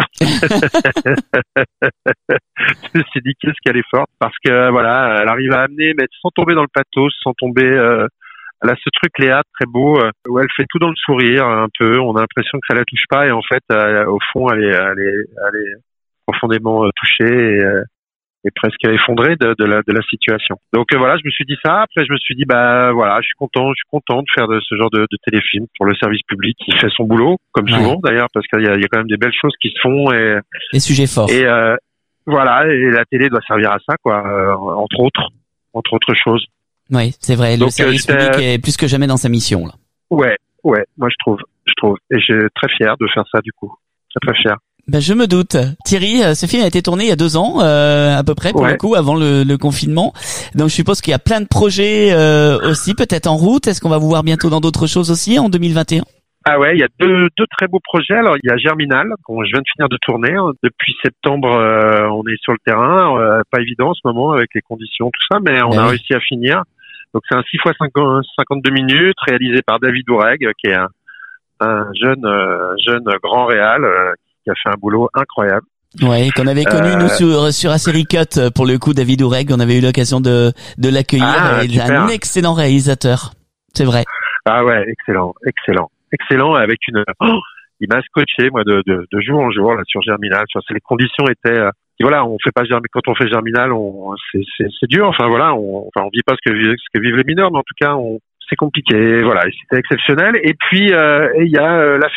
Je me suis dit, qu'est-ce qu'elle est forte, parce que, voilà, elle arrive à amener, mais sans tomber dans le pathos, sans tomber, elle a ce truc, Léa, très beau, où elle fait tout dans le sourire, un peu. On a l'impression que ça la touche pas, et en fait, au fond, elle est profondément touchée, et presque effondrée de la situation. Donc voilà, je me suis dit ça. Après, je me suis dit, voilà, je suis content de faire ce genre de téléfilm pour le service public qui fait son boulot, comme souvent d'ailleurs, parce qu'il y a quand même des belles choses qui se font, et des sujets forts. Et voilà, et la télé doit servir à ça, quoi, entre autres choses. Oui, c'est vrai. Donc, le service public est plus que jamais dans sa mission, là. Ouais, moi je trouve, et je suis très fier de faire ça, du coup, très fier. Je me doute. Thierry, ce film a été tourné il y a 2 ans, à peu près, pour le coup, avant le confinement. Donc je suppose qu'il y a plein de projets aussi, peut-être en route. Est-ce qu'on va vous voir bientôt dans d'autres choses aussi en 2021? Ah ouais, il y a deux très beaux projets. Alors il y a Germinal, je viens de finir de tourner. Depuis septembre, on est sur le terrain. Pas évident en ce moment avec les conditions, tout ça, mais on a réussi à finir. Donc c'est un 6 x 52 minutes, réalisé par David Oureg, qui est un jeune grand réal, qui a fait un boulot incroyable. Ouais, qu'on avait connu nous sur la série Cut, pour le coup, David Oureg, on avait eu l'occasion de l'accueillir. Il est un excellent réalisateur, c'est vrai. Ah ouais, excellent, avec il m'a scotché, moi, de jour en jour, là, sur Germinal. Les conditions étaient, voilà, quand on fait Germinal, c'est dur, enfin voilà, on vit pas ce que vivent les mineurs, mais en tout cas, c'est compliqué, voilà, et c'était exceptionnel. Et puis il y a la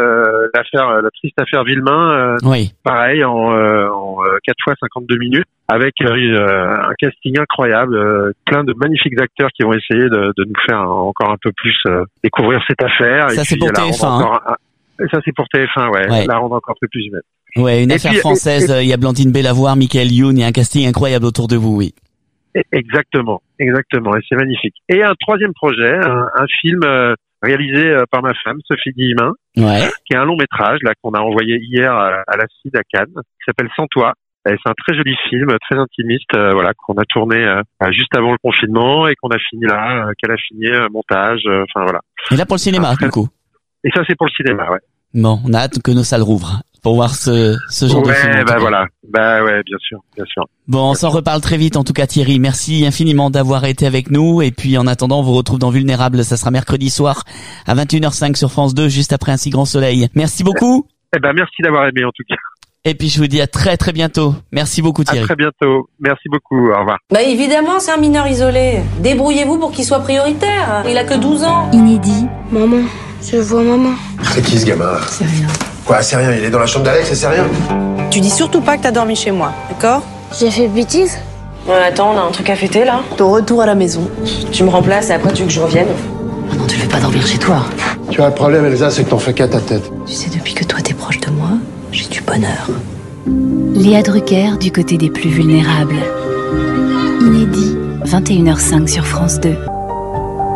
triste affaire Villemain, pareil, en 4 fois 52 minutes, avec un casting incroyable, plein de magnifiques acteurs qui vont essayer de nous faire encore un peu plus découvrir cette affaire. Ça, c'est pour TF1. Ça, c'est pour TF1, ouais. La rendre encore un peu plus humaine. Ouais, une affaire française. Il y a Blandine Bellavoir, Michael Youn, il y a un casting incroyable autour de vous, oui. Exactement, et c'est magnifique. Et un troisième projet, un film réalisé par ma femme, Sophie Guillemin, qui est un long métrage là qu'on a envoyé hier à la CID à Cannes, qui s'appelle Sans toi. Et c'est un très joli film, très intimiste, qu'on a tourné juste avant le confinement et qu'on a fini là, qu'elle a fini montage, enfin voilà. Et là pour le cinéma, du coup. Et ça c'est pour le cinéma, ouais. Bon, on a hâte que nos salles rouvrent pour voir ce genre de film. Voilà. Ouais, bien sûr. Bon, on s'en reparle très vite en tout cas, Thierry. Merci infiniment d'avoir été avec nous. Et puis en attendant, on vous retrouve dans Vulnérable. Ça sera mercredi soir à 21h05 sur France 2, juste après Un si grand soleil. Merci beaucoup. Merci d'avoir aimé en tout cas. Et puis je vous dis à très très bientôt. Merci beaucoup, Thierry. À très bientôt. Merci beaucoup. Au revoir. Évidemment, c'est un mineur isolé. Débrouillez-vous pour qu'il soit prioritaire. Il a que 12 ans. Inédit. Maman, je vois maman. C'est qui ce gamin là? C'est rien. Quoi, c'est rien? Il est dans la chambre d'Alex et c'est rien? Tu dis surtout pas que t'as dormi chez moi, d'accord? J'ai fait bêtise? Attends, on a un truc à fêter là. Ton retour à la maison. Tu me remplaces et après tu veux que je revienne? Ah non, tu veux pas dormir chez toi. Tu vois, le problème, Elsa, c'est que t'en fais qu'à ta tête. Tu sais, depuis que toi t'es proche de moi, j'ai du bonheur. Léa Drucker du côté des plus vulnérables. Inédit, 21h05 sur France 2.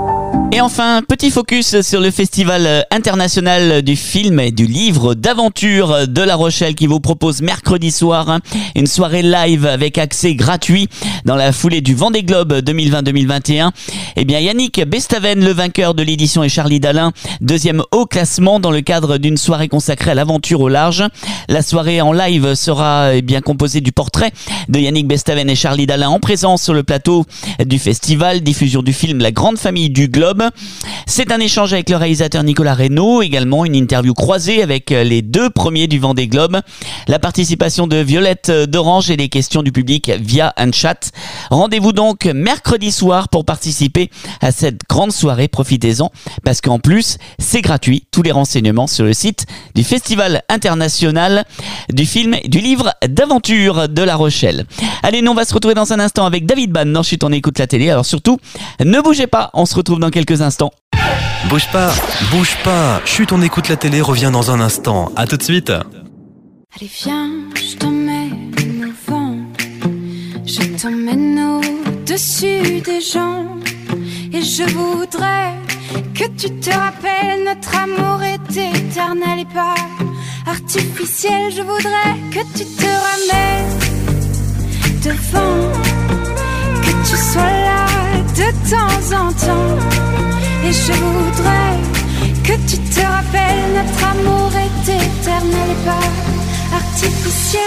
Et enfin, petit focus sur le Festival international du film et du livre d'aventure de La Rochelle qui vous propose mercredi soir une soirée live avec accès gratuit dans la foulée du Vendée Globe 2020-2021. Eh bien, Yannick Bestaven, le vainqueur de l'édition, et Charlie Dalin, deuxième au classement dans le cadre d'une soirée consacrée à l'aventure au large. La soirée en live sera bien composée du portrait de Yannick Bestaven et Charlie Dalin en présence sur le plateau du festival, diffusion du film La Grande Famille du Globe. C'est un échange avec le réalisateur Nicolas Reynaud, également une interview croisée avec les 2 premiers du Vendée Globe, la participation de Violette d'Orange et les questions du public via un chat. Rendez-vous donc mercredi soir pour participer à cette grande soirée, profitez-en, parce qu'en plus, c'est gratuit. Tous les renseignements sur le site du Festival international du film et du livre d'aventure de La Rochelle. Allez, nous on va se retrouver dans un instant avec David Bann dans Chut, on écoute la télé. Alors surtout, ne bougez pas, on se retrouve dans quelques instants. Bouge pas. Chut, on écoute la télé, revient dans un instant. À tout de suite. Allez viens, je t'emmène au vent, je t'emmène au-dessus des gens. Et je voudrais que tu te rappelles, notre amour est éternel et pas artificiel. Je voudrais que tu te ramènes devant, que tu sois là de temps en temps. Et je voudrais que tu te rappelles, notre amour est éternel et pas artificiel.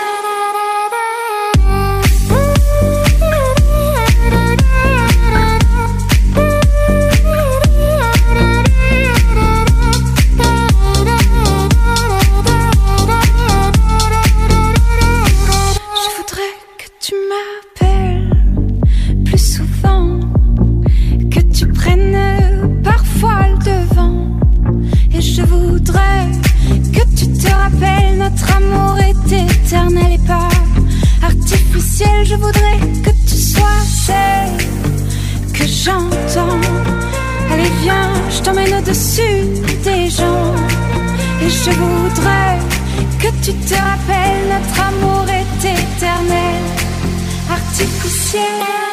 Je voudrais que tu m'appelles plus souvent, que tu prennes parfois le devant. Et je voudrais que tu te rappelles, notre amour est éternel et pas artificiel. Je voudrais que tu sois celle que j'entends. Allez viens, je t'emmène au-dessus des gens. Et je voudrais que tu te rappelles, notre amour est éternel, artificiel.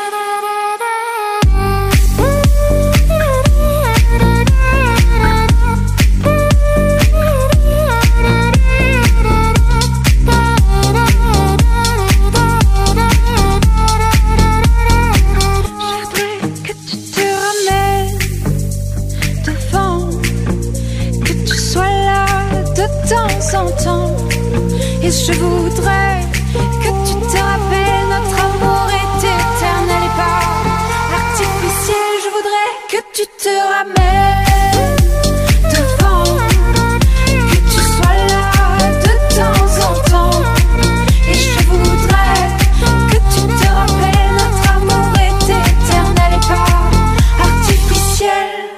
Et je voudrais que tu te rappelles, notre amour est éternel et pas artificiel. Je voudrais que tu te ramènes devant, que tu sois là de temps en temps. Et je voudrais que tu te rappelles, notre amour est éternel et pas artificiel.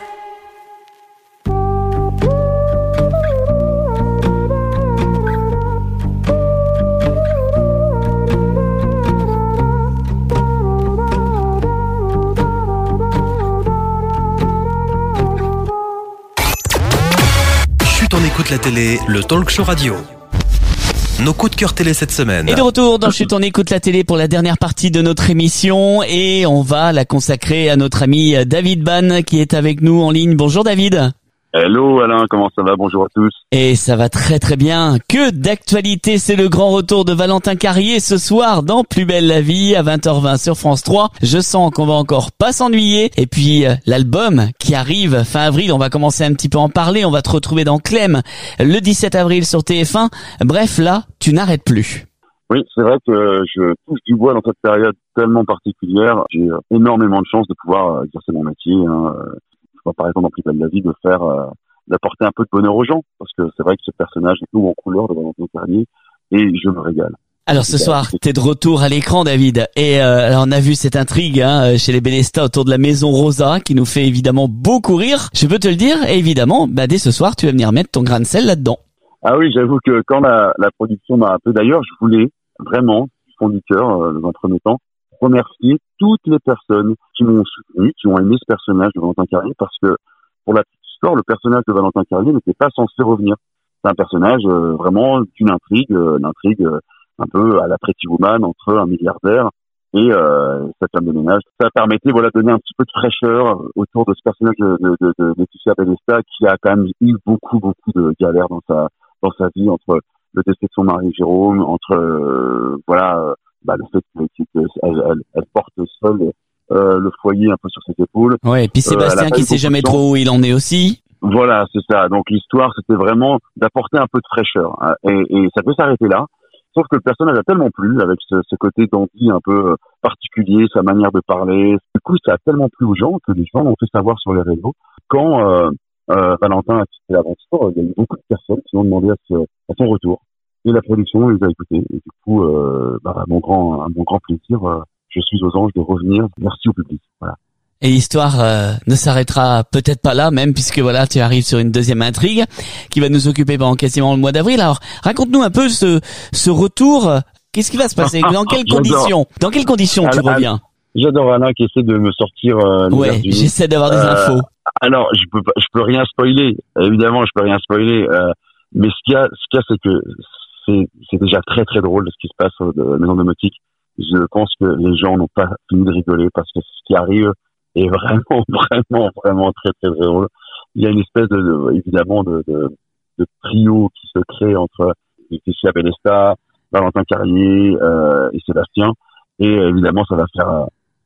On écoute la télé, le talk show radio. Nos coups de cœur télé cette semaine. Et de retour dans Chut, on écoute la télé pour la dernière partie de notre émission et on va la consacrer à notre ami David Bann qui est avec nous en ligne. Bonjour David. Hello Alain, comment ça va? Bonjour à tous. Et ça va très très bien. Que d'actualité, c'est le grand retour de Valentin Carrier ce soir dans Plus belle la vie à 20h20 sur France 3. Je sens qu'on va encore pas s'ennuyer. Et puis l'album qui arrive fin avril, on va commencer un petit peu à en parler. On va te retrouver dans Clem le 17 avril sur TF1. Bref, là, tu n'arrêtes plus. Oui, c'est vrai que je touche du bois dans cette période tellement particulière. J'ai énormément de chance de pouvoir exercer mon métier. Par exemple, dans Plus belle la vie, d'apporter un peu de bonheur aux gens, parce que c'est vrai que ce personnage est tout en couleur de Valentin Carrier, et je me régale. Alors ce soir, t'es de retour à l'écran, David, et alors on a vu cette intrigue chez les Benesta autour de la maison Rosa, qui nous fait évidemment beaucoup rire. Je peux te le dire, et évidemment, dès ce soir, tu vas venir mettre ton grain de sel là-dedans. Ah oui, j'avoue que quand la production m'a appelé, d'ailleurs, je voulais vraiment, du fond du cœur, dans un premier temps, remercier toutes les personnes qui m'ont soutenu, qui ont aimé ce personnage de Valentin Carrier, parce que, pour la petite histoire, le personnage de Valentin Carrier n'était pas censé revenir. C'est un personnage vraiment d'une intrigue, un peu à la Pretty Woman, entre un milliardaire Et cette femme de ménage, ça permettait de donner un petit peu de fraîcheur autour de ce personnage de Laetitia Bellesta, qui a quand même eu beaucoup de galères dans sa vie, entre le décès de son mari Jérôme, entre le fait qu'elle porte seule le foyer un peu sur ses épaules. Ouais, et puis Sébastien qui sait jamais trop où il en est aussi. Voilà, c'est ça. Donc l'histoire, c'était vraiment d'apporter un peu de fraîcheur, hein, et ça peut s'arrêter là. Sauf que le personnage a tellement plu, avec ce côté dandy un peu particulier, sa manière de parler. Du coup, ça a tellement plu aux gens que les gens l'ont fait savoir sur les réseaux. Quand Valentin a quitté l'aventure, il y a eu beaucoup de personnes qui ont demandé à son retour. Et la production les a écoutés. Et du coup, à mon grand plaisir, je suis aux anges de revenir. Merci au public. Voilà. Et l'histoire ne s'arrêtera peut-être pas là, même, puisque voilà, tu arrives sur une deuxième intrigue qui va nous occuper pendant quasiment le mois d'avril. Alors, raconte-nous un peu ce retour. Qu'est-ce qui va se passer? Dans quelles conditions? Dans quelles conditions tu reviens? J'adore Anna qui essaie de me sortir. Ouais, j'essaie d'avoir des infos. Alors, je peux rien spoiler. Évidemment, je peux rien spoiler. Mais ce qu'il y a, c'est que c'est déjà très très drôle ce qui se passe dans la maison domotique. Je pense que les gens n'ont pas fini de rigoler parce que ce qui arrive est vraiment très très drôle. Il y a une espèce évidemment de trio qui se crée entre Laetitia Bellesta, Valentin Carrier et Sébastien, et évidemment ça va faire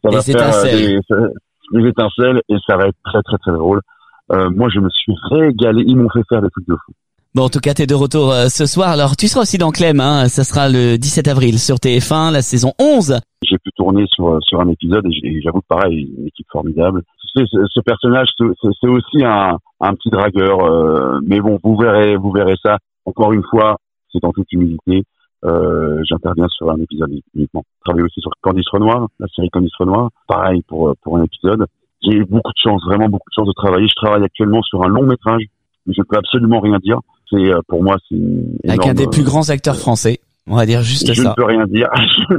des étincelles et ça va être très très très drôle. Moi je me suis régalé, ils m'ont fait faire des trucs de fou. Bon, en tout cas, t'es de retour ce soir. Alors, tu seras aussi dans Clem, hein. Ça sera le 17 avril sur TF1, la saison 11. J'ai pu tourner sur un épisode et j'avoue que pareil, une équipe formidable. Tu sais, ce personnage, c'est aussi un petit dragueur, mais bon, vous verrez ça. Encore une fois, c'est en toute humilité. J'interviens sur un épisode uniquement. Je travaille aussi sur Candice Renoir, la série Candice Renoir. Pareil pour un épisode. J'ai eu beaucoup de chance, vraiment beaucoup de chance de travailler. Je travaille actuellement sur un long métrage. Mais je peux absolument rien dire. Pour moi, c'est énorme. Avec un des plus grands acteurs français. On va dire juste ça. Je ne peux rien dire.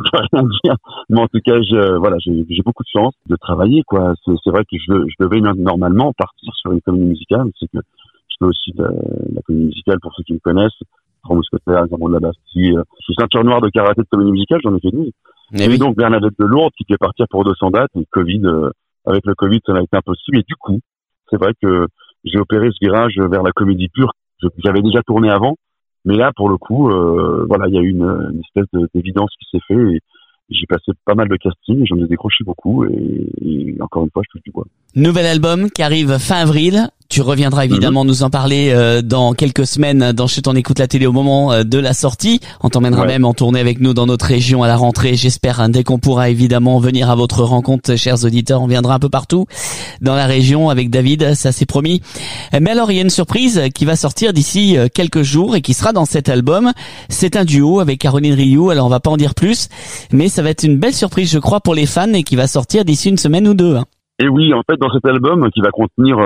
Mais en tout cas, j'ai beaucoup de chance de travailler, quoi. C'est vrai que je devais normalement partir sur une comédie musicale. C'est que je fais aussi de la comédie musicale pour ceux qui me connaissent. Trois Mousquetaires, Les Amants de la Bastille. Je suis ceinture noire de karaté de comédie musicale, j'en ai fait 12. Et donc, Bernadette de Lourdes, qui devait partir pour 200 dates. Et avec le Covid, ça n'a été impossible. Et du coup, c'est vrai que j'ai opéré ce virage vers la comédie pure. J'avais déjà tourné avant, mais là, pour le coup, il y a eu une espèce d'évidence qui s'est fait. Et j'ai passé pas mal de castings, j'en ai décroché beaucoup, et encore une fois, je touche du bois. Nouvel album qui arrive fin avril. Tu reviendras évidemment nous en parler dans quelques semaines dans Chut, on écoute la télé au moment de la sortie. On t'emmènera même en tournée avec nous dans notre région à la rentrée. J'espère dès qu'on pourra évidemment venir à votre rencontre, chers auditeurs. On viendra un peu partout dans la région avec David, ça c'est promis. Mais alors, il y a une surprise qui va sortir d'ici quelques jours et qui sera dans cet album. C'est un duo avec Caroline Rioux. Alors, on va pas en dire plus, mais ça va être une belle surprise, je crois, pour les fans et qui va sortir d'ici une semaine ou deux. Et oui, en fait, dans cet album qui va contenir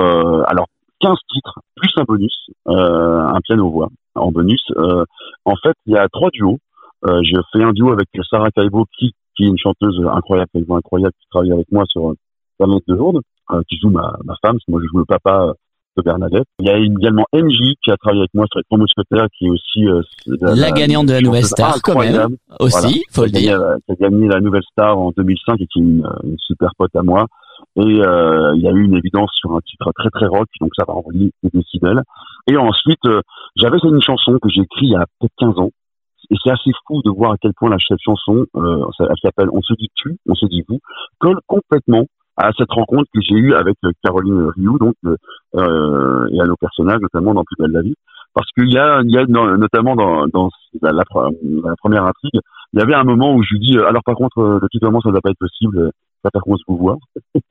15 titres, plus un bonus, un piano-voix en bonus. En fait, il y a 3 duos. J'ai fait un duo avec Sarah Kaibo, qui est une chanteuse incroyable, qui travaille avec moi sur Bernadette de Lourdes, qui joue ma femme, parce que moi je joue le papa de Bernadette. Il y a également MJ qui a travaillé avec moi sur les Trois Mousquetaires, qui est aussi la gagnante de la Nouvelle Star, quand même, aussi, faut le dire. Qui a gagné la Nouvelle Star en 2005 et qui est une super pote à moi. Et il y a eu une évidence sur un titre très très rock, donc ça va envoyer des décibels. Et ensuite, j'avais une chanson que j'ai écrite il y a peut-être 15 ans. Et c'est assez fou de voir à quel point cette chanson, elle s'appelle On se dit tu, on se dit vous, colle complètement à cette rencontre que j'ai eue avec Caroline Rioux, donc et à nos personnages, notamment dans Plus belle la vie. Parce qu'il y a notamment dans la première intrigue, il y avait un moment où je lui dis alors par contre le tutoiement ça ne va pas être possible, ça par contre se vous voir.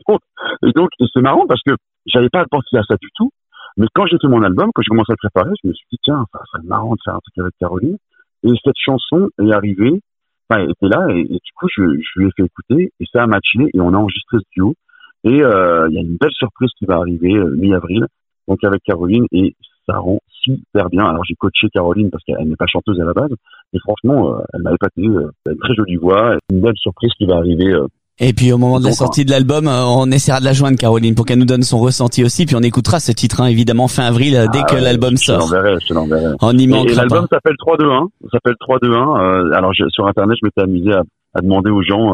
Et donc c'est marrant parce que j'avais pas pensé à ça du tout, mais quand j'ai fait mon album, quand j'ai commencé à le préparer, je me suis dit tiens, ça serait marrant de faire un truc avec Caroline. Et cette chanson est arrivée, elle était là, et du coup je lui ai fait écouter et ça a matché et on a enregistré ce duo. Et il y a une belle surprise qui va arriver mi-avril, donc avec Caroline, et ça rend super bien. Alors j'ai coaché Caroline parce qu'elle n'est pas chanteuse à la base, et franchement elle m'a épaté, elle a une très jolie voix, une belle surprise qui va arriver. Et puis au moment de la sortie de l'album, on essaiera de la joindre Caroline pour qu'elle nous donne son ressenti aussi, puis on écoutera ce titre évidemment fin avril dès que l'album sort. Je te l'enverrai. On y manquera. Et l'album s'appelle 3-2-1. Alors sur internet, je m'étais amusé à demander aux gens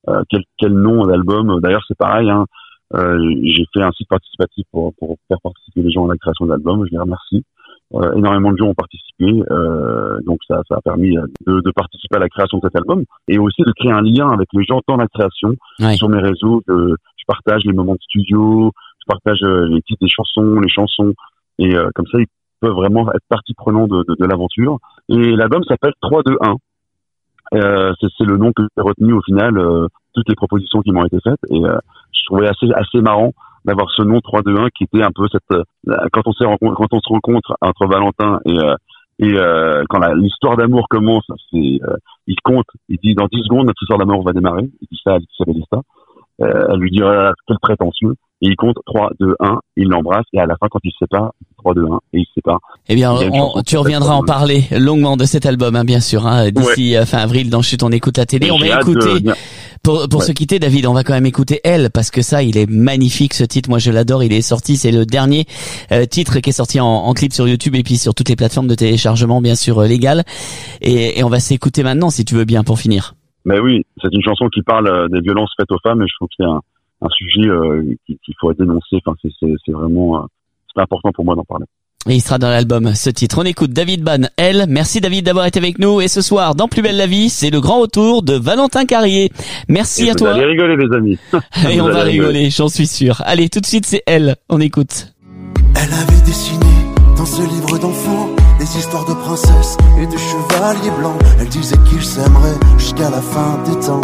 quel nom d'album. D'ailleurs, c'est pareil. Hein, j'ai fait un site participatif pour faire participer les gens à la création d'albums. Je les remercie. Énormément de gens ont participé, donc ça a permis de participer à la création de cet album et aussi de créer un lien avec les gens dans la création. Sur mes réseaux. Je partage les moments de studio, je partage les titres des chansons, les chansons, et comme ça ils peuvent vraiment être partie prenante de l'aventure. Et l'album s'appelle 3-2-1. C'est le nom que j'ai retenu au final, toutes les propositions qui m'ont été faites, et je trouvais assez marrant d'avoir ce nom 3-2-1 qui était un peu quand on se rencontre entre Valentin et quand l'histoire d'amour commence, il dit dans 10 secondes notre histoire d'amour va démarrer. Il dit ça à Laetitia Bellesta. Elle lui dira quel prétentieux, et il compte 3-2-1, il l'embrasse, et à la fin quand il se sépare, 3-2-1 et il se sépare. Eh bien, tu reviendras en parler longuement de cet album, hein, bien sûr, hein, d'ici fin avril dans Chut, on écoute la télé. On va écouter pour se quitter, David, on va quand même écouter Elle, parce que ça, il est magnifique ce titre. Moi, je l'adore. Il est sorti, c'est le dernier titre qui est sorti en clip sur YouTube et puis sur toutes les plateformes de téléchargement, bien sûr, légales. Et on va s'écouter maintenant, si tu veux bien, pour finir. Mais oui, c'est une chanson qui parle des violences faites aux femmes, et je trouve que c'est un sujet qu'il faut dénoncer. Enfin, c'est vraiment c'est important pour moi d'en parler. Et il sera dans l'album, ce titre. On écoute David Bann, Elle. Merci David d'avoir été avec nous. Et ce soir, dans Plus belle la vie, c'est le grand retour de Valentin Carrier. Merci à toi. Vous allez rigoler, les amis. Et on va rigoler, j'en suis sûr. Allez, tout de suite, c'est Elle. On écoute. Elle avait dessiné dans ce livre d'enfants des histoires de princesses et de chevaliers blancs. Elle disait qu'ils s'aimeraient jusqu'à la fin des temps.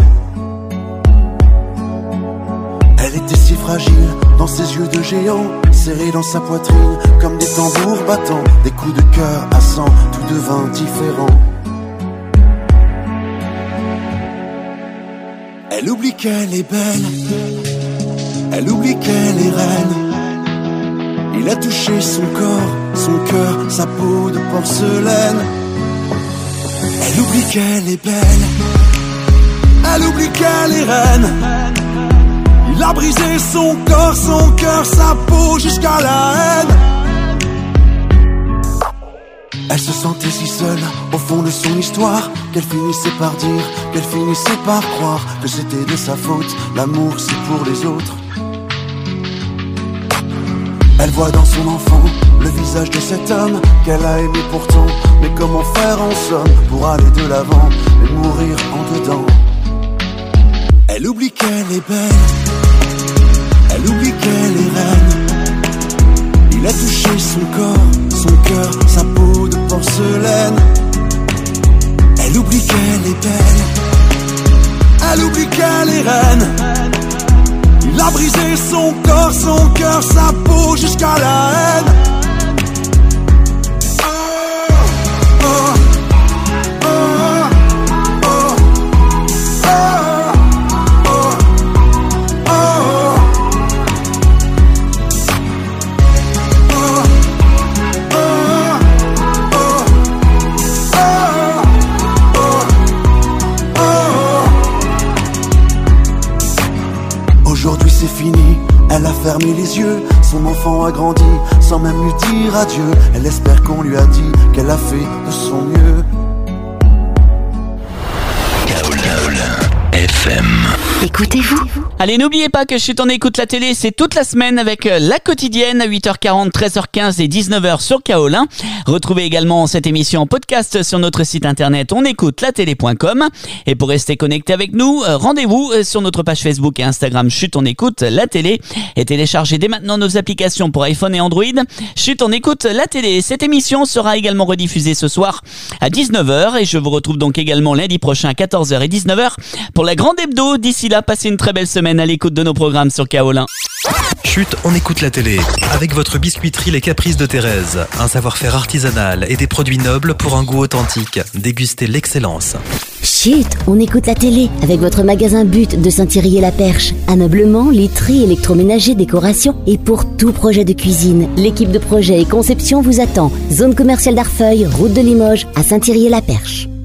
Elle était si fragile dans ses yeux de géant, serrés dans sa poitrine comme des tambours battants. Des coups de cœur à 100, tout devint différent. Elle oublie qu'elle est belle, elle oublie qu'elle est reine. Il a touché son corps, son cœur, sa peau de porcelaine. Elle oublie qu'elle est belle, elle oublie qu'elle est reine. Il a brisé son corps, son cœur, sa peau jusqu'à la haine. Elle se sentait si seule au fond de son histoire qu'elle finissait par dire, qu'elle finissait par croire que c'était de sa faute, l'amour c'est pour les autres. Elle voit dans son enfant le visage de cet homme qu'elle a aimé pourtant. Mais comment faire en somme pour aller de l'avant et mourir en dedans? Elle oublie qu'elle est belle, elle oublie qu'elle est reine. Il a touché son corps, son cœur, sa peau de porcelaine. Elle oublie qu'elle est belle, elle oublie qu'elle est reine. Il a brisé son corps, son cœur, sa peau jusqu'à la haine. Aujourd'hui c'est fini, elle a fermé les yeux. Son enfant a grandi sans même lui dire adieu. Elle espère qu'on lui a dit qu'elle a fait de son mieux. FM. Écoutez-vous. Allez, n'oubliez pas que Chut, on écoute la télé, c'est toute la semaine avec La Quotidienne à 8h40, 13h15 et 19h sur Kaolin. Retrouvez également cette émission en podcast sur notre site internet onécoutelatélé.com. Et pour rester connecté avec nous, rendez-vous sur notre page Facebook et Instagram Chut, on écoute la télé. Et téléchargez dès maintenant nos applications pour iPhone et Android. Chut, on écoute la télé. Cette émission sera également rediffusée ce soir à 19h. Et je vous retrouve donc également lundi prochain à 14h et 19h pour la grande hebdo. D'ici là, passez une très belle semaine à l'écoute de nos programmes sur Kaolin. Chut, on écoute la télé. Avec votre biscuiterie Les Caprices de Thérèse. Un savoir-faire artisanal et des produits nobles pour un goût authentique. Dégustez l'excellence. Chut, on écoute la télé. Avec votre magasin But de Saint-Thierry-la-Perche. Ameublement, literie, électroménager, décoration et pour tout projet de cuisine. L'équipe de projet et conception vous attend. Zone commerciale d'Arfeuil, route de Limoges, à Saint-Thierry-la-Perche.